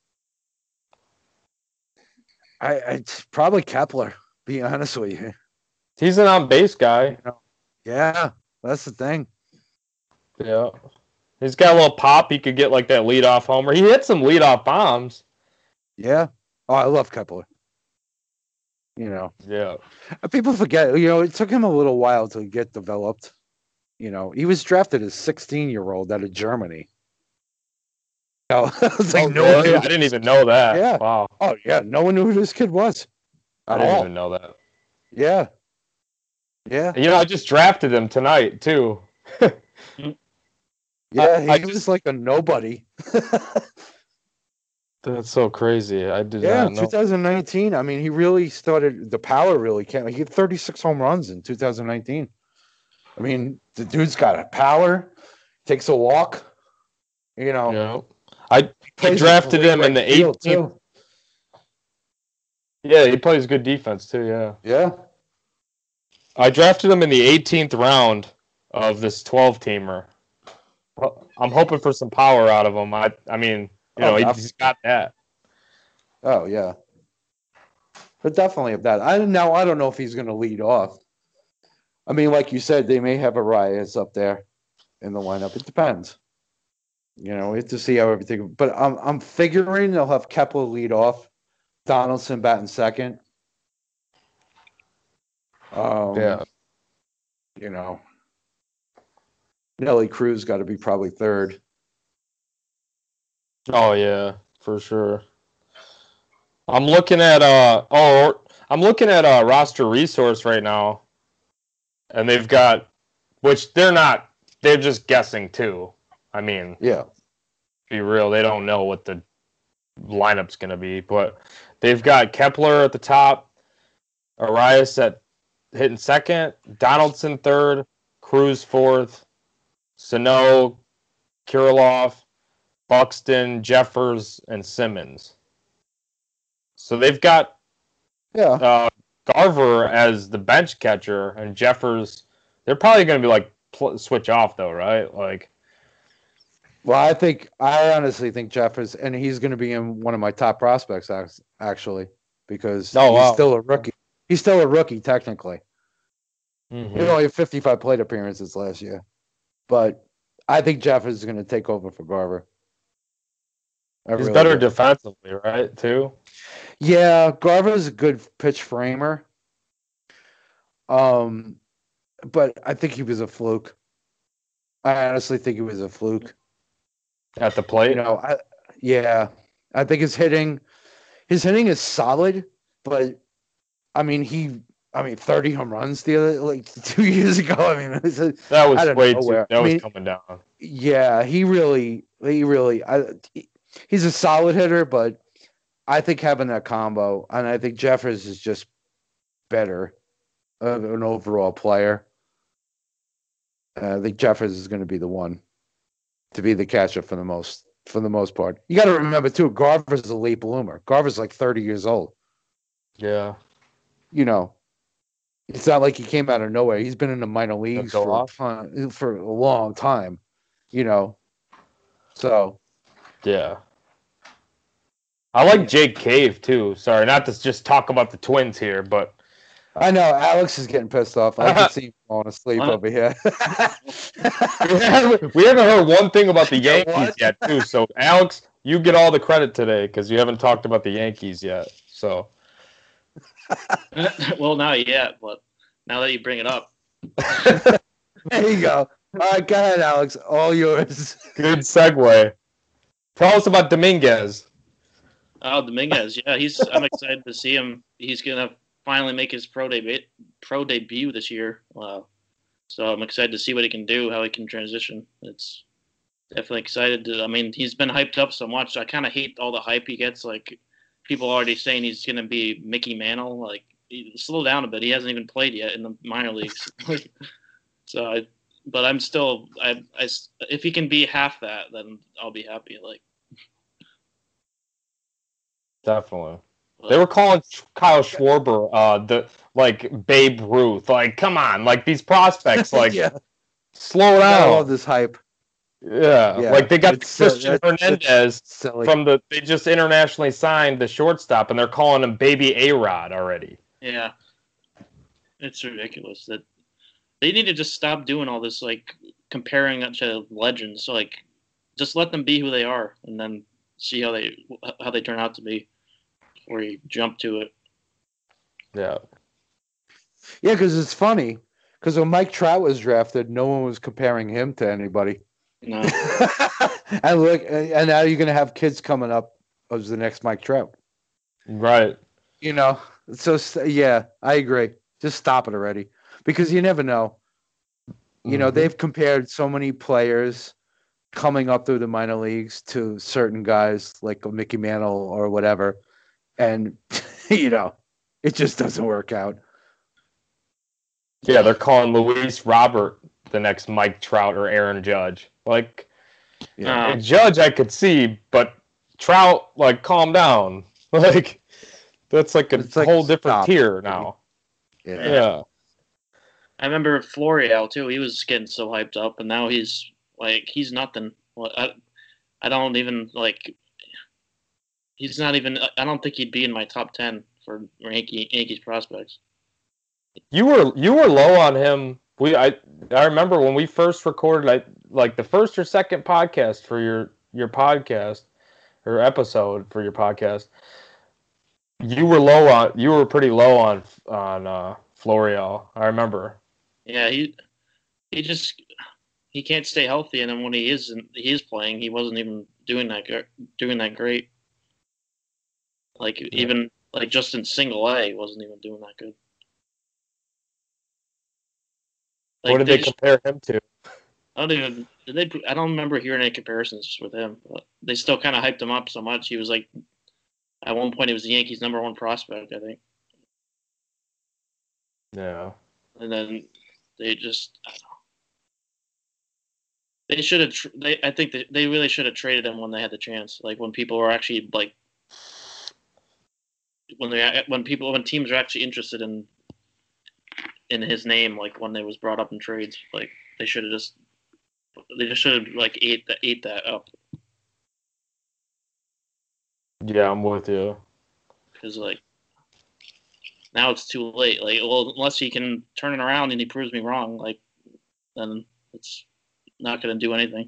Speaker 7: I, I it's probably Kepler. Be honest with you.
Speaker 3: He's an on base guy.
Speaker 7: Yeah, that's the thing.
Speaker 3: Yeah. He's got a little pop. He could get like that leadoff homer. He hit some leadoff bombs.
Speaker 7: Yeah. Oh, I love Kepler. You know,
Speaker 3: Yeah.
Speaker 7: people forget. You know, it took him a little while to get developed. You know, he was drafted as sixteen-year-old out of Germany. Oh, it's like
Speaker 3: Oh,
Speaker 7: no
Speaker 3: really?
Speaker 7: one knew.
Speaker 3: I didn't even know that.
Speaker 7: Yeah.
Speaker 3: Wow.
Speaker 7: Oh yeah, no one knew who this kid was
Speaker 3: I
Speaker 7: at
Speaker 3: didn't
Speaker 7: all.
Speaker 3: even know that.
Speaker 7: Yeah, yeah.
Speaker 3: You know, I just drafted him tonight too.
Speaker 7: Yeah, he
Speaker 3: I
Speaker 7: was
Speaker 3: just-
Speaker 7: like a nobody.
Speaker 3: That's so crazy. I did
Speaker 7: Yeah,
Speaker 3: not
Speaker 7: in
Speaker 3: know.
Speaker 7: twenty nineteen. I mean, he really started. The power really came. He had thirty-six home runs in two thousand nineteen. I mean, the dude's got a power. Takes a walk. You know,
Speaker 3: Yeah. I, I
Speaker 7: plays a
Speaker 3: drafted
Speaker 7: great
Speaker 3: him in
Speaker 7: right
Speaker 3: the
Speaker 7: field,
Speaker 3: eighteenth.
Speaker 7: too.
Speaker 3: Yeah, he plays good defense too. Yeah.
Speaker 7: Yeah.
Speaker 3: I drafted him in the eighteenth round of this twelve teamer. Well, I'm hoping for some power out of him. I, I mean, you
Speaker 7: Oh,
Speaker 3: know, he-
Speaker 7: def-
Speaker 3: he's got that.
Speaker 7: Oh yeah. But definitely of that. I now I don't know if he's going to lead off. I mean, like you said, they may have Arias up there in the lineup. It depends. You know, we have to see how everything. But I'm I'm figuring they'll have Kepler lead off, Donaldson batting second. Um,
Speaker 3: Yeah.
Speaker 7: You know, Nelly Cruz got to be probably third.
Speaker 3: Oh yeah, for sure. I'm looking at uh oh I'm looking at uh roster resource right now, and they've got, which they're not, they're just guessing too. I mean,
Speaker 7: Yeah.
Speaker 3: be real, they don't know what the lineup's gonna be, but they've got Kepler at the top, Arias at hitting second, Donaldson third, Cruz fourth, Sano, Kirilloff, Buxton, Jeffers, and Simmons. So they've got
Speaker 7: Yeah.
Speaker 3: uh, Garver as the bench catcher, and Jeffers. They're probably going to be like pl- switch off though, right? Like,
Speaker 7: Well, I think I honestly think Jeffers, and he's going to be in one of my top prospects ac- actually, because
Speaker 3: Oh,
Speaker 7: he's
Speaker 3: wow.
Speaker 7: still a rookie. He's still a rookie technically.
Speaker 3: mhm.
Speaker 7: He only had fifty-five plate appearances last year, but I think Jeffers is going to take over for Garver. I
Speaker 3: he's
Speaker 7: really
Speaker 3: better
Speaker 7: do.
Speaker 3: defensively, right? Too.
Speaker 7: Yeah, Garver's a good pitch framer. Um, but I think he was a fluke. I honestly think he was a fluke.
Speaker 3: At the plate.
Speaker 7: You know, I yeah, I think his hitting, his hitting is solid, but I mean he, I mean thirty home runs the other like two years ago. I mean, it's a,
Speaker 3: that was
Speaker 7: out of
Speaker 3: way too.
Speaker 7: nowhere.
Speaker 3: That
Speaker 7: I
Speaker 3: was
Speaker 7: mean,
Speaker 3: coming down.
Speaker 7: yeah, he really, he really, I, he- he's a solid hitter, but I think having that combo, and I think Jeffers is just better of an overall player. Uh, I think Jeffers is going to be the one to be the catcher for the most for the most part. You got to remember too, Garver's a late bloomer. Garver's like thirty years old.
Speaker 3: Yeah.
Speaker 7: You know, it's not like he came out of nowhere. He's been in the minor leagues
Speaker 3: go
Speaker 7: for a,
Speaker 3: off.
Speaker 7: ton, for a long time. You know, so
Speaker 3: Yeah. I like Jake Cave too. Sorry, not to just talk about the Twins here, but
Speaker 7: I know Alex is getting pissed off. I can see him falling asleep
Speaker 1: What?
Speaker 7: over here.
Speaker 3: we haven't, we haven't heard one thing about the Yankees
Speaker 7: What?
Speaker 3: yet, too. So, Alex, you get all the credit today because you haven't talked about the Yankees yet. So,
Speaker 1: Well, not yet, but now that you bring it up,
Speaker 7: There you go. All right, go ahead, Alex. All yours.
Speaker 3: good segue. Tell us about Dominguez.
Speaker 1: oh Dominguez, yeah, he's. I'm excited to see him. He's gonna finally make his pro debut pro debut this year. Wow. So I'm excited to see what he can do, how he can transition. It's definitely excited to. I mean, he's been hyped up so much. I kind of hate all the hype he gets. Like people already saying he's gonna be Mickey Mantle. Like he, slow down a bit. He hasn't even played yet in the minor leagues. so I. But I'm still, I, I, if he can be half that, then I'll be happy. Like,
Speaker 3: Definitely. They were calling Kyle Schwarber uh, the like Babe Ruth. Like, come on. Like, these prospects, like,
Speaker 7: yeah,
Speaker 3: slow
Speaker 7: I love
Speaker 3: down.
Speaker 7: this hype.
Speaker 3: Yeah.
Speaker 7: Yeah,
Speaker 3: Like, they got
Speaker 7: it's, uh,
Speaker 3: Christian
Speaker 7: that's-
Speaker 3: Hernandez.
Speaker 7: Silly.
Speaker 3: From the they just internationally signed the shortstop and they're calling him Baby A-Rod already.
Speaker 1: yeah, it's ridiculous that they need to just stop doing all this, like comparing it to legends. So, like, just let them be who they are, and then see how they how they turn out to be before you jump to it.
Speaker 3: Yeah.
Speaker 7: Yeah, because it's funny. Because when Mike Trout was drafted, no one was comparing him to anybody.
Speaker 1: No,
Speaker 7: and look, and now you're gonna have kids coming up as the next Mike Trout.
Speaker 3: Right.
Speaker 7: You know, so yeah, I agree. Just stop it already, because you never know. You know,
Speaker 3: Mhm.
Speaker 7: they've compared so many players coming up through the minor leagues to certain guys like a Mickey Mantle or whatever. And, you know, it just doesn't work out.
Speaker 3: Yeah, they're calling Luis Robert the next Mike Trout or Aaron Judge. Like,
Speaker 7: Yeah.
Speaker 1: Uh,
Speaker 3: Judge I could see, but Trout, like, calm down. Like, that's like a
Speaker 7: It's like,
Speaker 3: whole different
Speaker 7: stop.
Speaker 3: tier now.
Speaker 7: Yeah.
Speaker 3: Yeah.
Speaker 1: I remember Florial too. He was getting so hyped up, and now he's like he's nothing. Well, I, I don't even like. He's not even. I don't think he'd be in my top ten for Yankee Yankees prospects.
Speaker 3: You were you were low on him. We I I remember when we first recorded, I like the first or second podcast for your your podcast or episode for your podcast. You were low on. You were pretty low on on uh, Florial. I remember.
Speaker 1: Yeah, he he just he can't stay healthy, and then when he is he is playing, he wasn't even doing that good, doing that great. Like
Speaker 3: Yeah.
Speaker 1: even like just in single A, he wasn't even doing that good. Like,
Speaker 3: What did they
Speaker 1: just-
Speaker 3: compare him to?
Speaker 1: I don't even. Did they? I don't remember hearing any comparisons with him. But they still kind of hyped him up so much. He was like, at one point, he was the Yankees' number one prospect, I think.
Speaker 3: Yeah.
Speaker 1: And then they just, I don't know. They should have. Tr- they, I think they, they really should have traded him when they had the chance. Like when people were actually like, when they when people when teams are actually interested in in his name, like when it was brought up in trades, like they should have just they just should have like ate that ate that up.
Speaker 3: Yeah, I'm with you.
Speaker 1: Because like now it's too late. Like, well, unless he can turn it around and he proves me wrong, like then it's not going to do anything.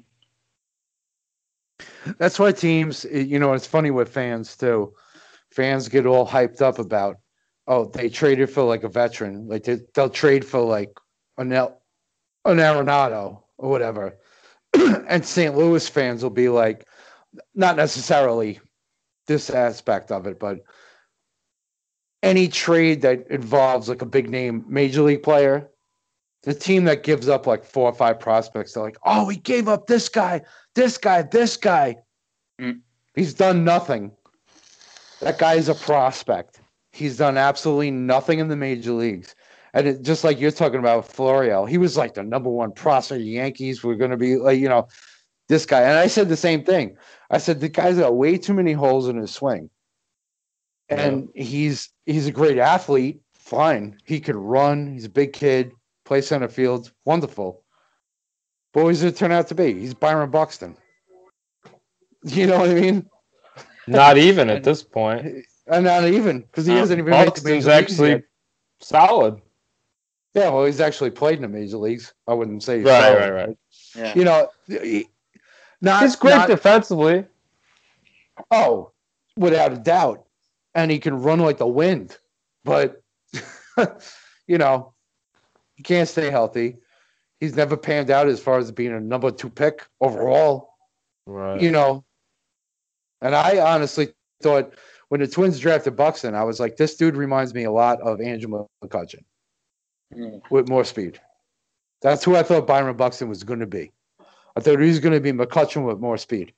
Speaker 7: That's why teams, you know, it's funny with fans too. Fans get all hyped up about, oh, they traded for like a veteran. Like they, they'll trade for like an, El, an Arenado or whatever. And Saint Louis fans will be like, not necessarily this aspect of it, but any trade that involves like a big name major league player, the team that gives up like four or five prospects, they're like, oh, we gave up this guy, this guy, this guy.
Speaker 1: Mm.
Speaker 7: He's done nothing. That guy is a prospect. He's done absolutely nothing in the major leagues. And it, just like you're talking about Florial, he was like the number one prospect. The Yankees were going to be like, you know, this guy. And I said the same thing. I said, the guy's got way too many holes in his swing. And yeah. he's he's a great athlete. Fine. He can run. He's a big kid. Play center field. Wonderful. But what does it turn out to be? He's Byron Buxton. You know what I mean?
Speaker 3: Not even at this point.
Speaker 7: And not even, because he
Speaker 1: Um,
Speaker 7: hasn't even made the
Speaker 3: Buxton's
Speaker 7: major leagues
Speaker 3: actually
Speaker 7: yet.
Speaker 3: solid.
Speaker 7: Yeah, well, he's actually played in the major leagues. I wouldn't say he's
Speaker 3: Right,
Speaker 7: solid,
Speaker 3: right, right.
Speaker 1: Yeah.
Speaker 7: You know, he- not
Speaker 3: He's great
Speaker 7: not-
Speaker 3: defensively.
Speaker 7: Oh, without a doubt. And he can run like the wind. But, you know, he can't stay healthy. He's never panned out as far as being a number two pick overall,
Speaker 3: Right.
Speaker 7: you know. And I honestly thought when the Twins drafted Buxton, I was like, this dude reminds me a lot of Andrew McCutchen
Speaker 1: Mm.
Speaker 7: with more speed. That's who I thought Byron Buxton was going to be. I thought he was going to be McCutchen with more speed.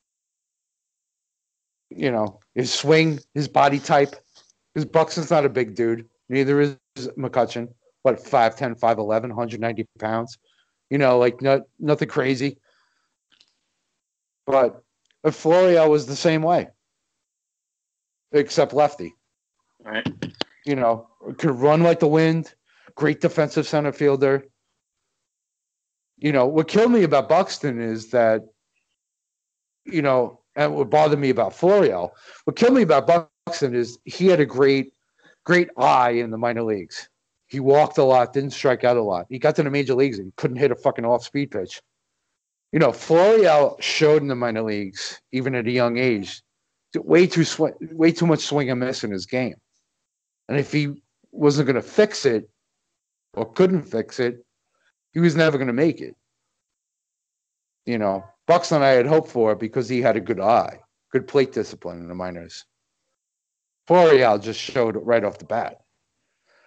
Speaker 7: You know, his swing, his body type. Because Buxton's not a big dude. Neither is McCutchen. What, five ten, five eleven, one hundred ninety pounds? You know, like not, nothing crazy. But Florial was the same way. Except lefty.
Speaker 1: All right.
Speaker 7: You know, could run like the wind. Great defensive center fielder. You know, what killed me about Buxton is that, you know, and what bothered me about Florial, what killed me about Buxton is he had a great, great eye in the minor leagues. He walked a lot, didn't strike out a lot. He got to the major leagues and couldn't hit a fucking off-speed pitch. You know, Florial showed in the minor leagues, even at a young age, way too sw- way too much swing and miss in his game. And if he wasn't going to fix it or couldn't fix it, he was never going to make it. You know, Buxton I had hoped for because he had a good eye, good plate discipline in the minors. Florial just showed it right off the bat.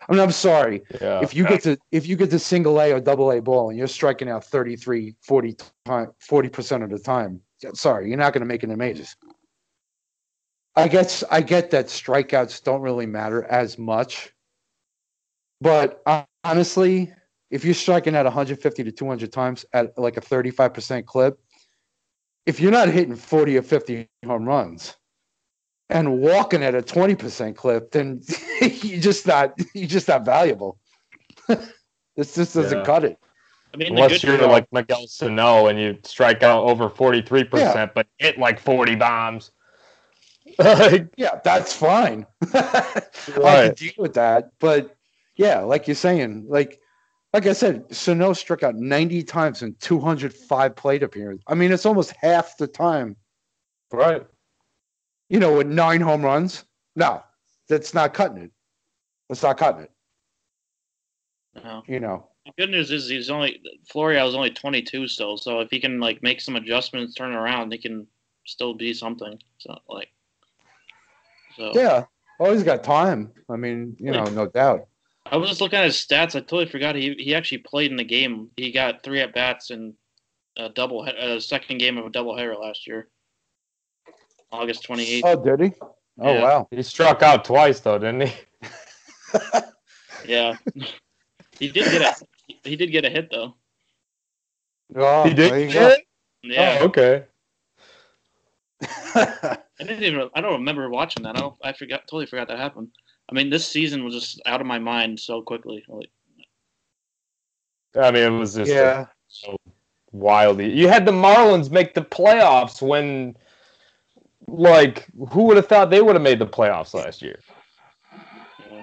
Speaker 7: I mean, I'm sorry.
Speaker 3: Yeah.
Speaker 7: If you get to if you get to single A or double A ball and you're striking out thirty-three, forty percent of the time, sorry, you're not going to make it in the majors. I guess I get that strikeouts don't really matter as much, but uh, honestly, if you're striking at one fifty to two hundred times at like a thirty-five percent clip, if you're not hitting forty or fifty home runs and walking at a twenty percent clip, then you just not you just not valuable. This just doesn't
Speaker 3: Yeah.
Speaker 7: cut it.
Speaker 1: I mean, the
Speaker 3: Unless
Speaker 1: good
Speaker 3: you're like Miguel Sano and you strike out over forty-three percent,
Speaker 7: Yeah.
Speaker 3: but hit like forty bombs. Like,
Speaker 7: Yeah, that's fine. I
Speaker 3: Right.
Speaker 7: can deal with that. But yeah, like you're saying, like like I said, Sano struck out ninety times in two hundred five plate appearances. I mean, it's almost half the time,
Speaker 3: right.
Speaker 7: you know, with nine home runs. No, that's not cutting it. That's not cutting it.
Speaker 1: No.
Speaker 7: You know.
Speaker 1: The good news is he's only Florial is only twenty-two still, so if he can like make some adjustments, turn it around, he can still be something. So like, so
Speaker 7: Yeah. Oh, he's got time. I mean, you know, no doubt.
Speaker 1: I was just looking at his stats. I totally forgot he he actually played in the game. He got three at bats in a double a second game of a doubleheader last year, August twenty-eighth.
Speaker 7: Oh, did he? Oh,
Speaker 1: Yeah.
Speaker 7: wow.
Speaker 3: He struck out twice though, didn't he?
Speaker 1: Yeah, he did get a he did get a hit though.
Speaker 7: Oh,
Speaker 3: he did.
Speaker 7: there you go.
Speaker 1: Yeah,
Speaker 3: Oh, okay.
Speaker 1: I didn't even I don't remember watching that. I don't, I forgot totally forgot that happened. I mean, this season was just out of my mind so quickly. Like,
Speaker 3: I mean, it was just
Speaker 7: Yeah.
Speaker 3: so wildly. You had the Marlins make the playoffs when, like, who would have thought they would have made the playoffs last year?
Speaker 1: yeah.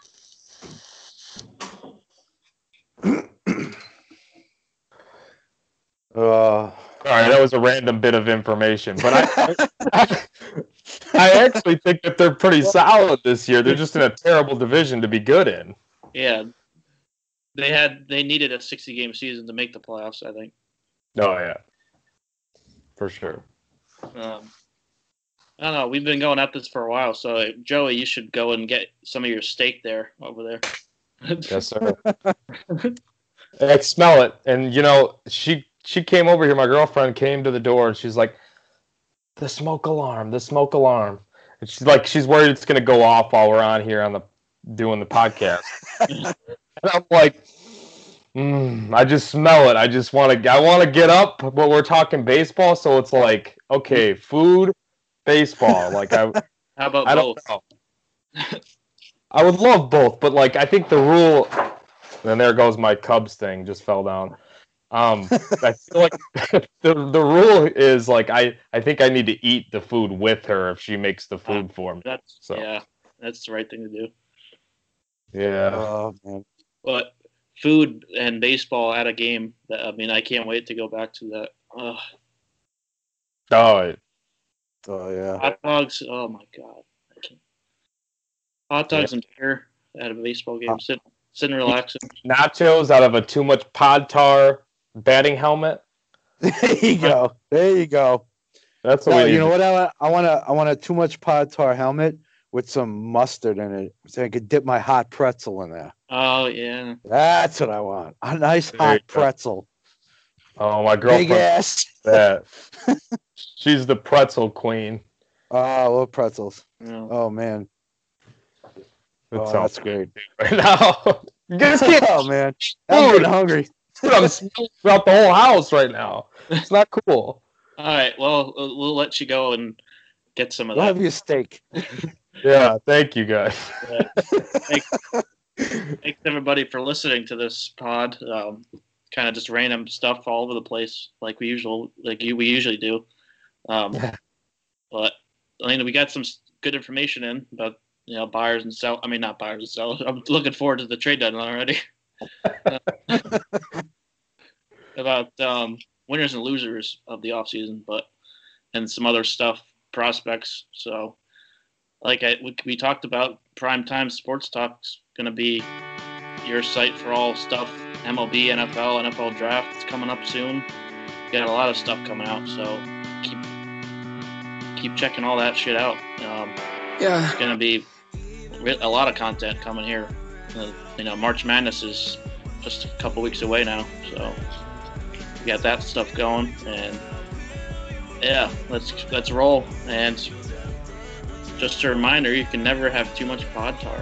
Speaker 7: Uh,
Speaker 3: All right, that was a random bit of information, but I, I, I actually think that they're pretty solid this year. They're just in a terrible division to be good in.
Speaker 1: Yeah, they had they needed a sixty game season to make the playoffs. I think.
Speaker 3: Oh yeah, for sure.
Speaker 1: Um, I don't know. We've been going at this for a while, so Joey, you should go and get some of your steak there over there.
Speaker 3: Yes, sir. I smell it, and you know, she she came over here. My girlfriend came to the door, and she's like, "The smoke alarm, the smoke alarm." And she's like, she's worried it's gonna go off while we're on here on the doing the podcast. And I'm like, mm, I just smell it. I just want to. I want to get up, but we're talking baseball, so it's like, okay, food, baseball. Like I,
Speaker 1: How about
Speaker 3: I
Speaker 1: both?
Speaker 3: don't know. I would love both, but like I think the rule. And there goes my Cubs thing, just fell down. Um, I feel like the the rule is like I, I think I need to eat the food with her if she makes the food for me.
Speaker 1: That's
Speaker 3: So.
Speaker 1: yeah, that's the right thing to do.
Speaker 3: Yeah.
Speaker 7: oh, man.
Speaker 1: But food and baseball at a game. That, I mean, I can't wait to go back to that. Ugh.
Speaker 3: Oh,
Speaker 7: Oh, yeah.
Speaker 1: Hot dogs. Oh my god. I can't. Hot dogs and beer at a baseball game. Sit, sit and relax.
Speaker 3: nachos out of a too much pod tar batting helmet.
Speaker 7: There you go. There you go.
Speaker 3: That's what
Speaker 7: No,
Speaker 3: we
Speaker 7: you
Speaker 3: need.
Speaker 7: know what? I, I want to. I want a too much pod tar helmet with some mustard in it, so I could dip my hot pretzel in there.
Speaker 1: Oh yeah.
Speaker 7: That's what I want. A nice
Speaker 3: There
Speaker 7: hot
Speaker 3: you go.
Speaker 7: pretzel.
Speaker 3: Oh, my
Speaker 7: Big
Speaker 3: girlfriend.
Speaker 7: ass.
Speaker 3: That. She's the pretzel queen.
Speaker 7: Oh, I love pretzels.
Speaker 1: Yeah.
Speaker 7: Oh man.
Speaker 3: That
Speaker 7: Oh,
Speaker 3: sounds
Speaker 7: that's great.
Speaker 3: right now. You guys can't.
Speaker 7: Oh man, I'm getting hungry.
Speaker 3: I'm smelling throughout the whole house right now. It's not cool.
Speaker 1: All right. Well, uh, we'll let you go and get some of
Speaker 7: We'll
Speaker 1: that.
Speaker 7: have your steak.
Speaker 3: Yeah, thank you guys.
Speaker 1: Thanks, thanks everybody for listening to this pod. Um, kind of just random stuff all over the place, like we usual, like you we usually do. Um,
Speaker 7: Yeah.
Speaker 1: But I mean, we got some s- good information in about you know buyers and sell. I mean, not buyers and sellers. I'm looking forward to the trade deadline already. About um, winners and losers of the offseason, but and some other stuff, prospects. So, like I, we, we talked about, Primetime Sports Talk's going to be your site for all stuff M L B, N F L, N F L draft. It's coming up soon. Got a lot of stuff coming out, so keep keep checking all that shit out. Um,
Speaker 8: Yeah.
Speaker 1: it's going to be re- a lot of content coming here uh, you know, March Madness is just a couple weeks away now, so we got that stuff going, and yeah, let's let's roll. And just a reminder, you can never have too much pod tar.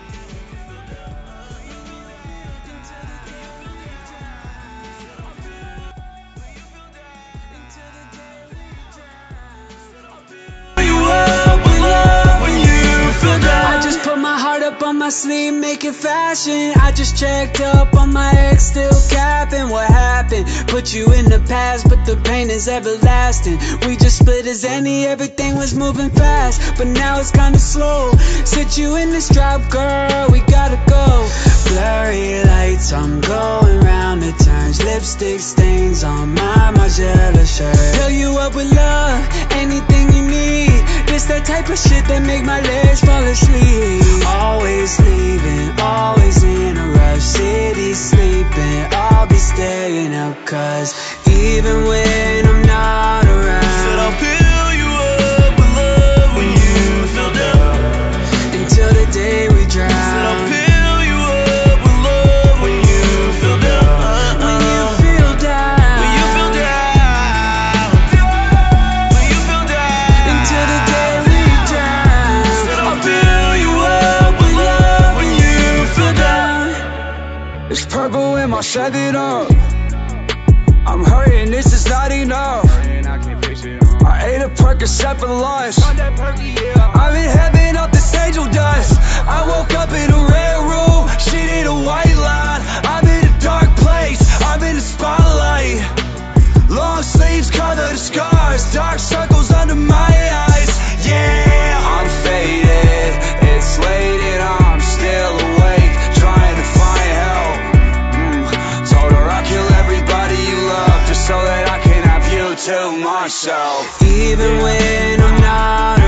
Speaker 8: On my sleeve, making fashion. I just checked up on my ex, still capping. What happened? Put you in the past, but the pain is everlasting. We just split as any, everything was moving fast, but now it's kinda slow. Sit you in this drop, girl, we gotta go. Blurry lights, I'm going round the turns. Lipstick stains on my Margiela shirt. Fill you up with love, anything you need. It's that type of shit that make my legs fall asleep. Always leaving, always in a rush. City sleeping, I'll be staying up, cause even when I'm not around, said I'll fill you up with love when you feel down. Until the day we drown, said I'll fill you up with love when you feel down. Uh-uh. When you feel down, when you feel down, when you feel down. Until the day we drown, said I'll fill you up with love when you feel down. It's purple in my seven up. I'm hurting, this is not enough. I ate a Percocet for lunch. I'm in heaven off this angel dust. I woke up in a red room, shit in a white line. I'm in a dark place, I'm in the spotlight. Long sleeves cover the scars, dark circles under my eyes. Yeah, I'm faded, it's late and I'm still awake, trying to find help. mm. Told her I'll kill everybody you love, just so that I can have you to myself. Even when I'm not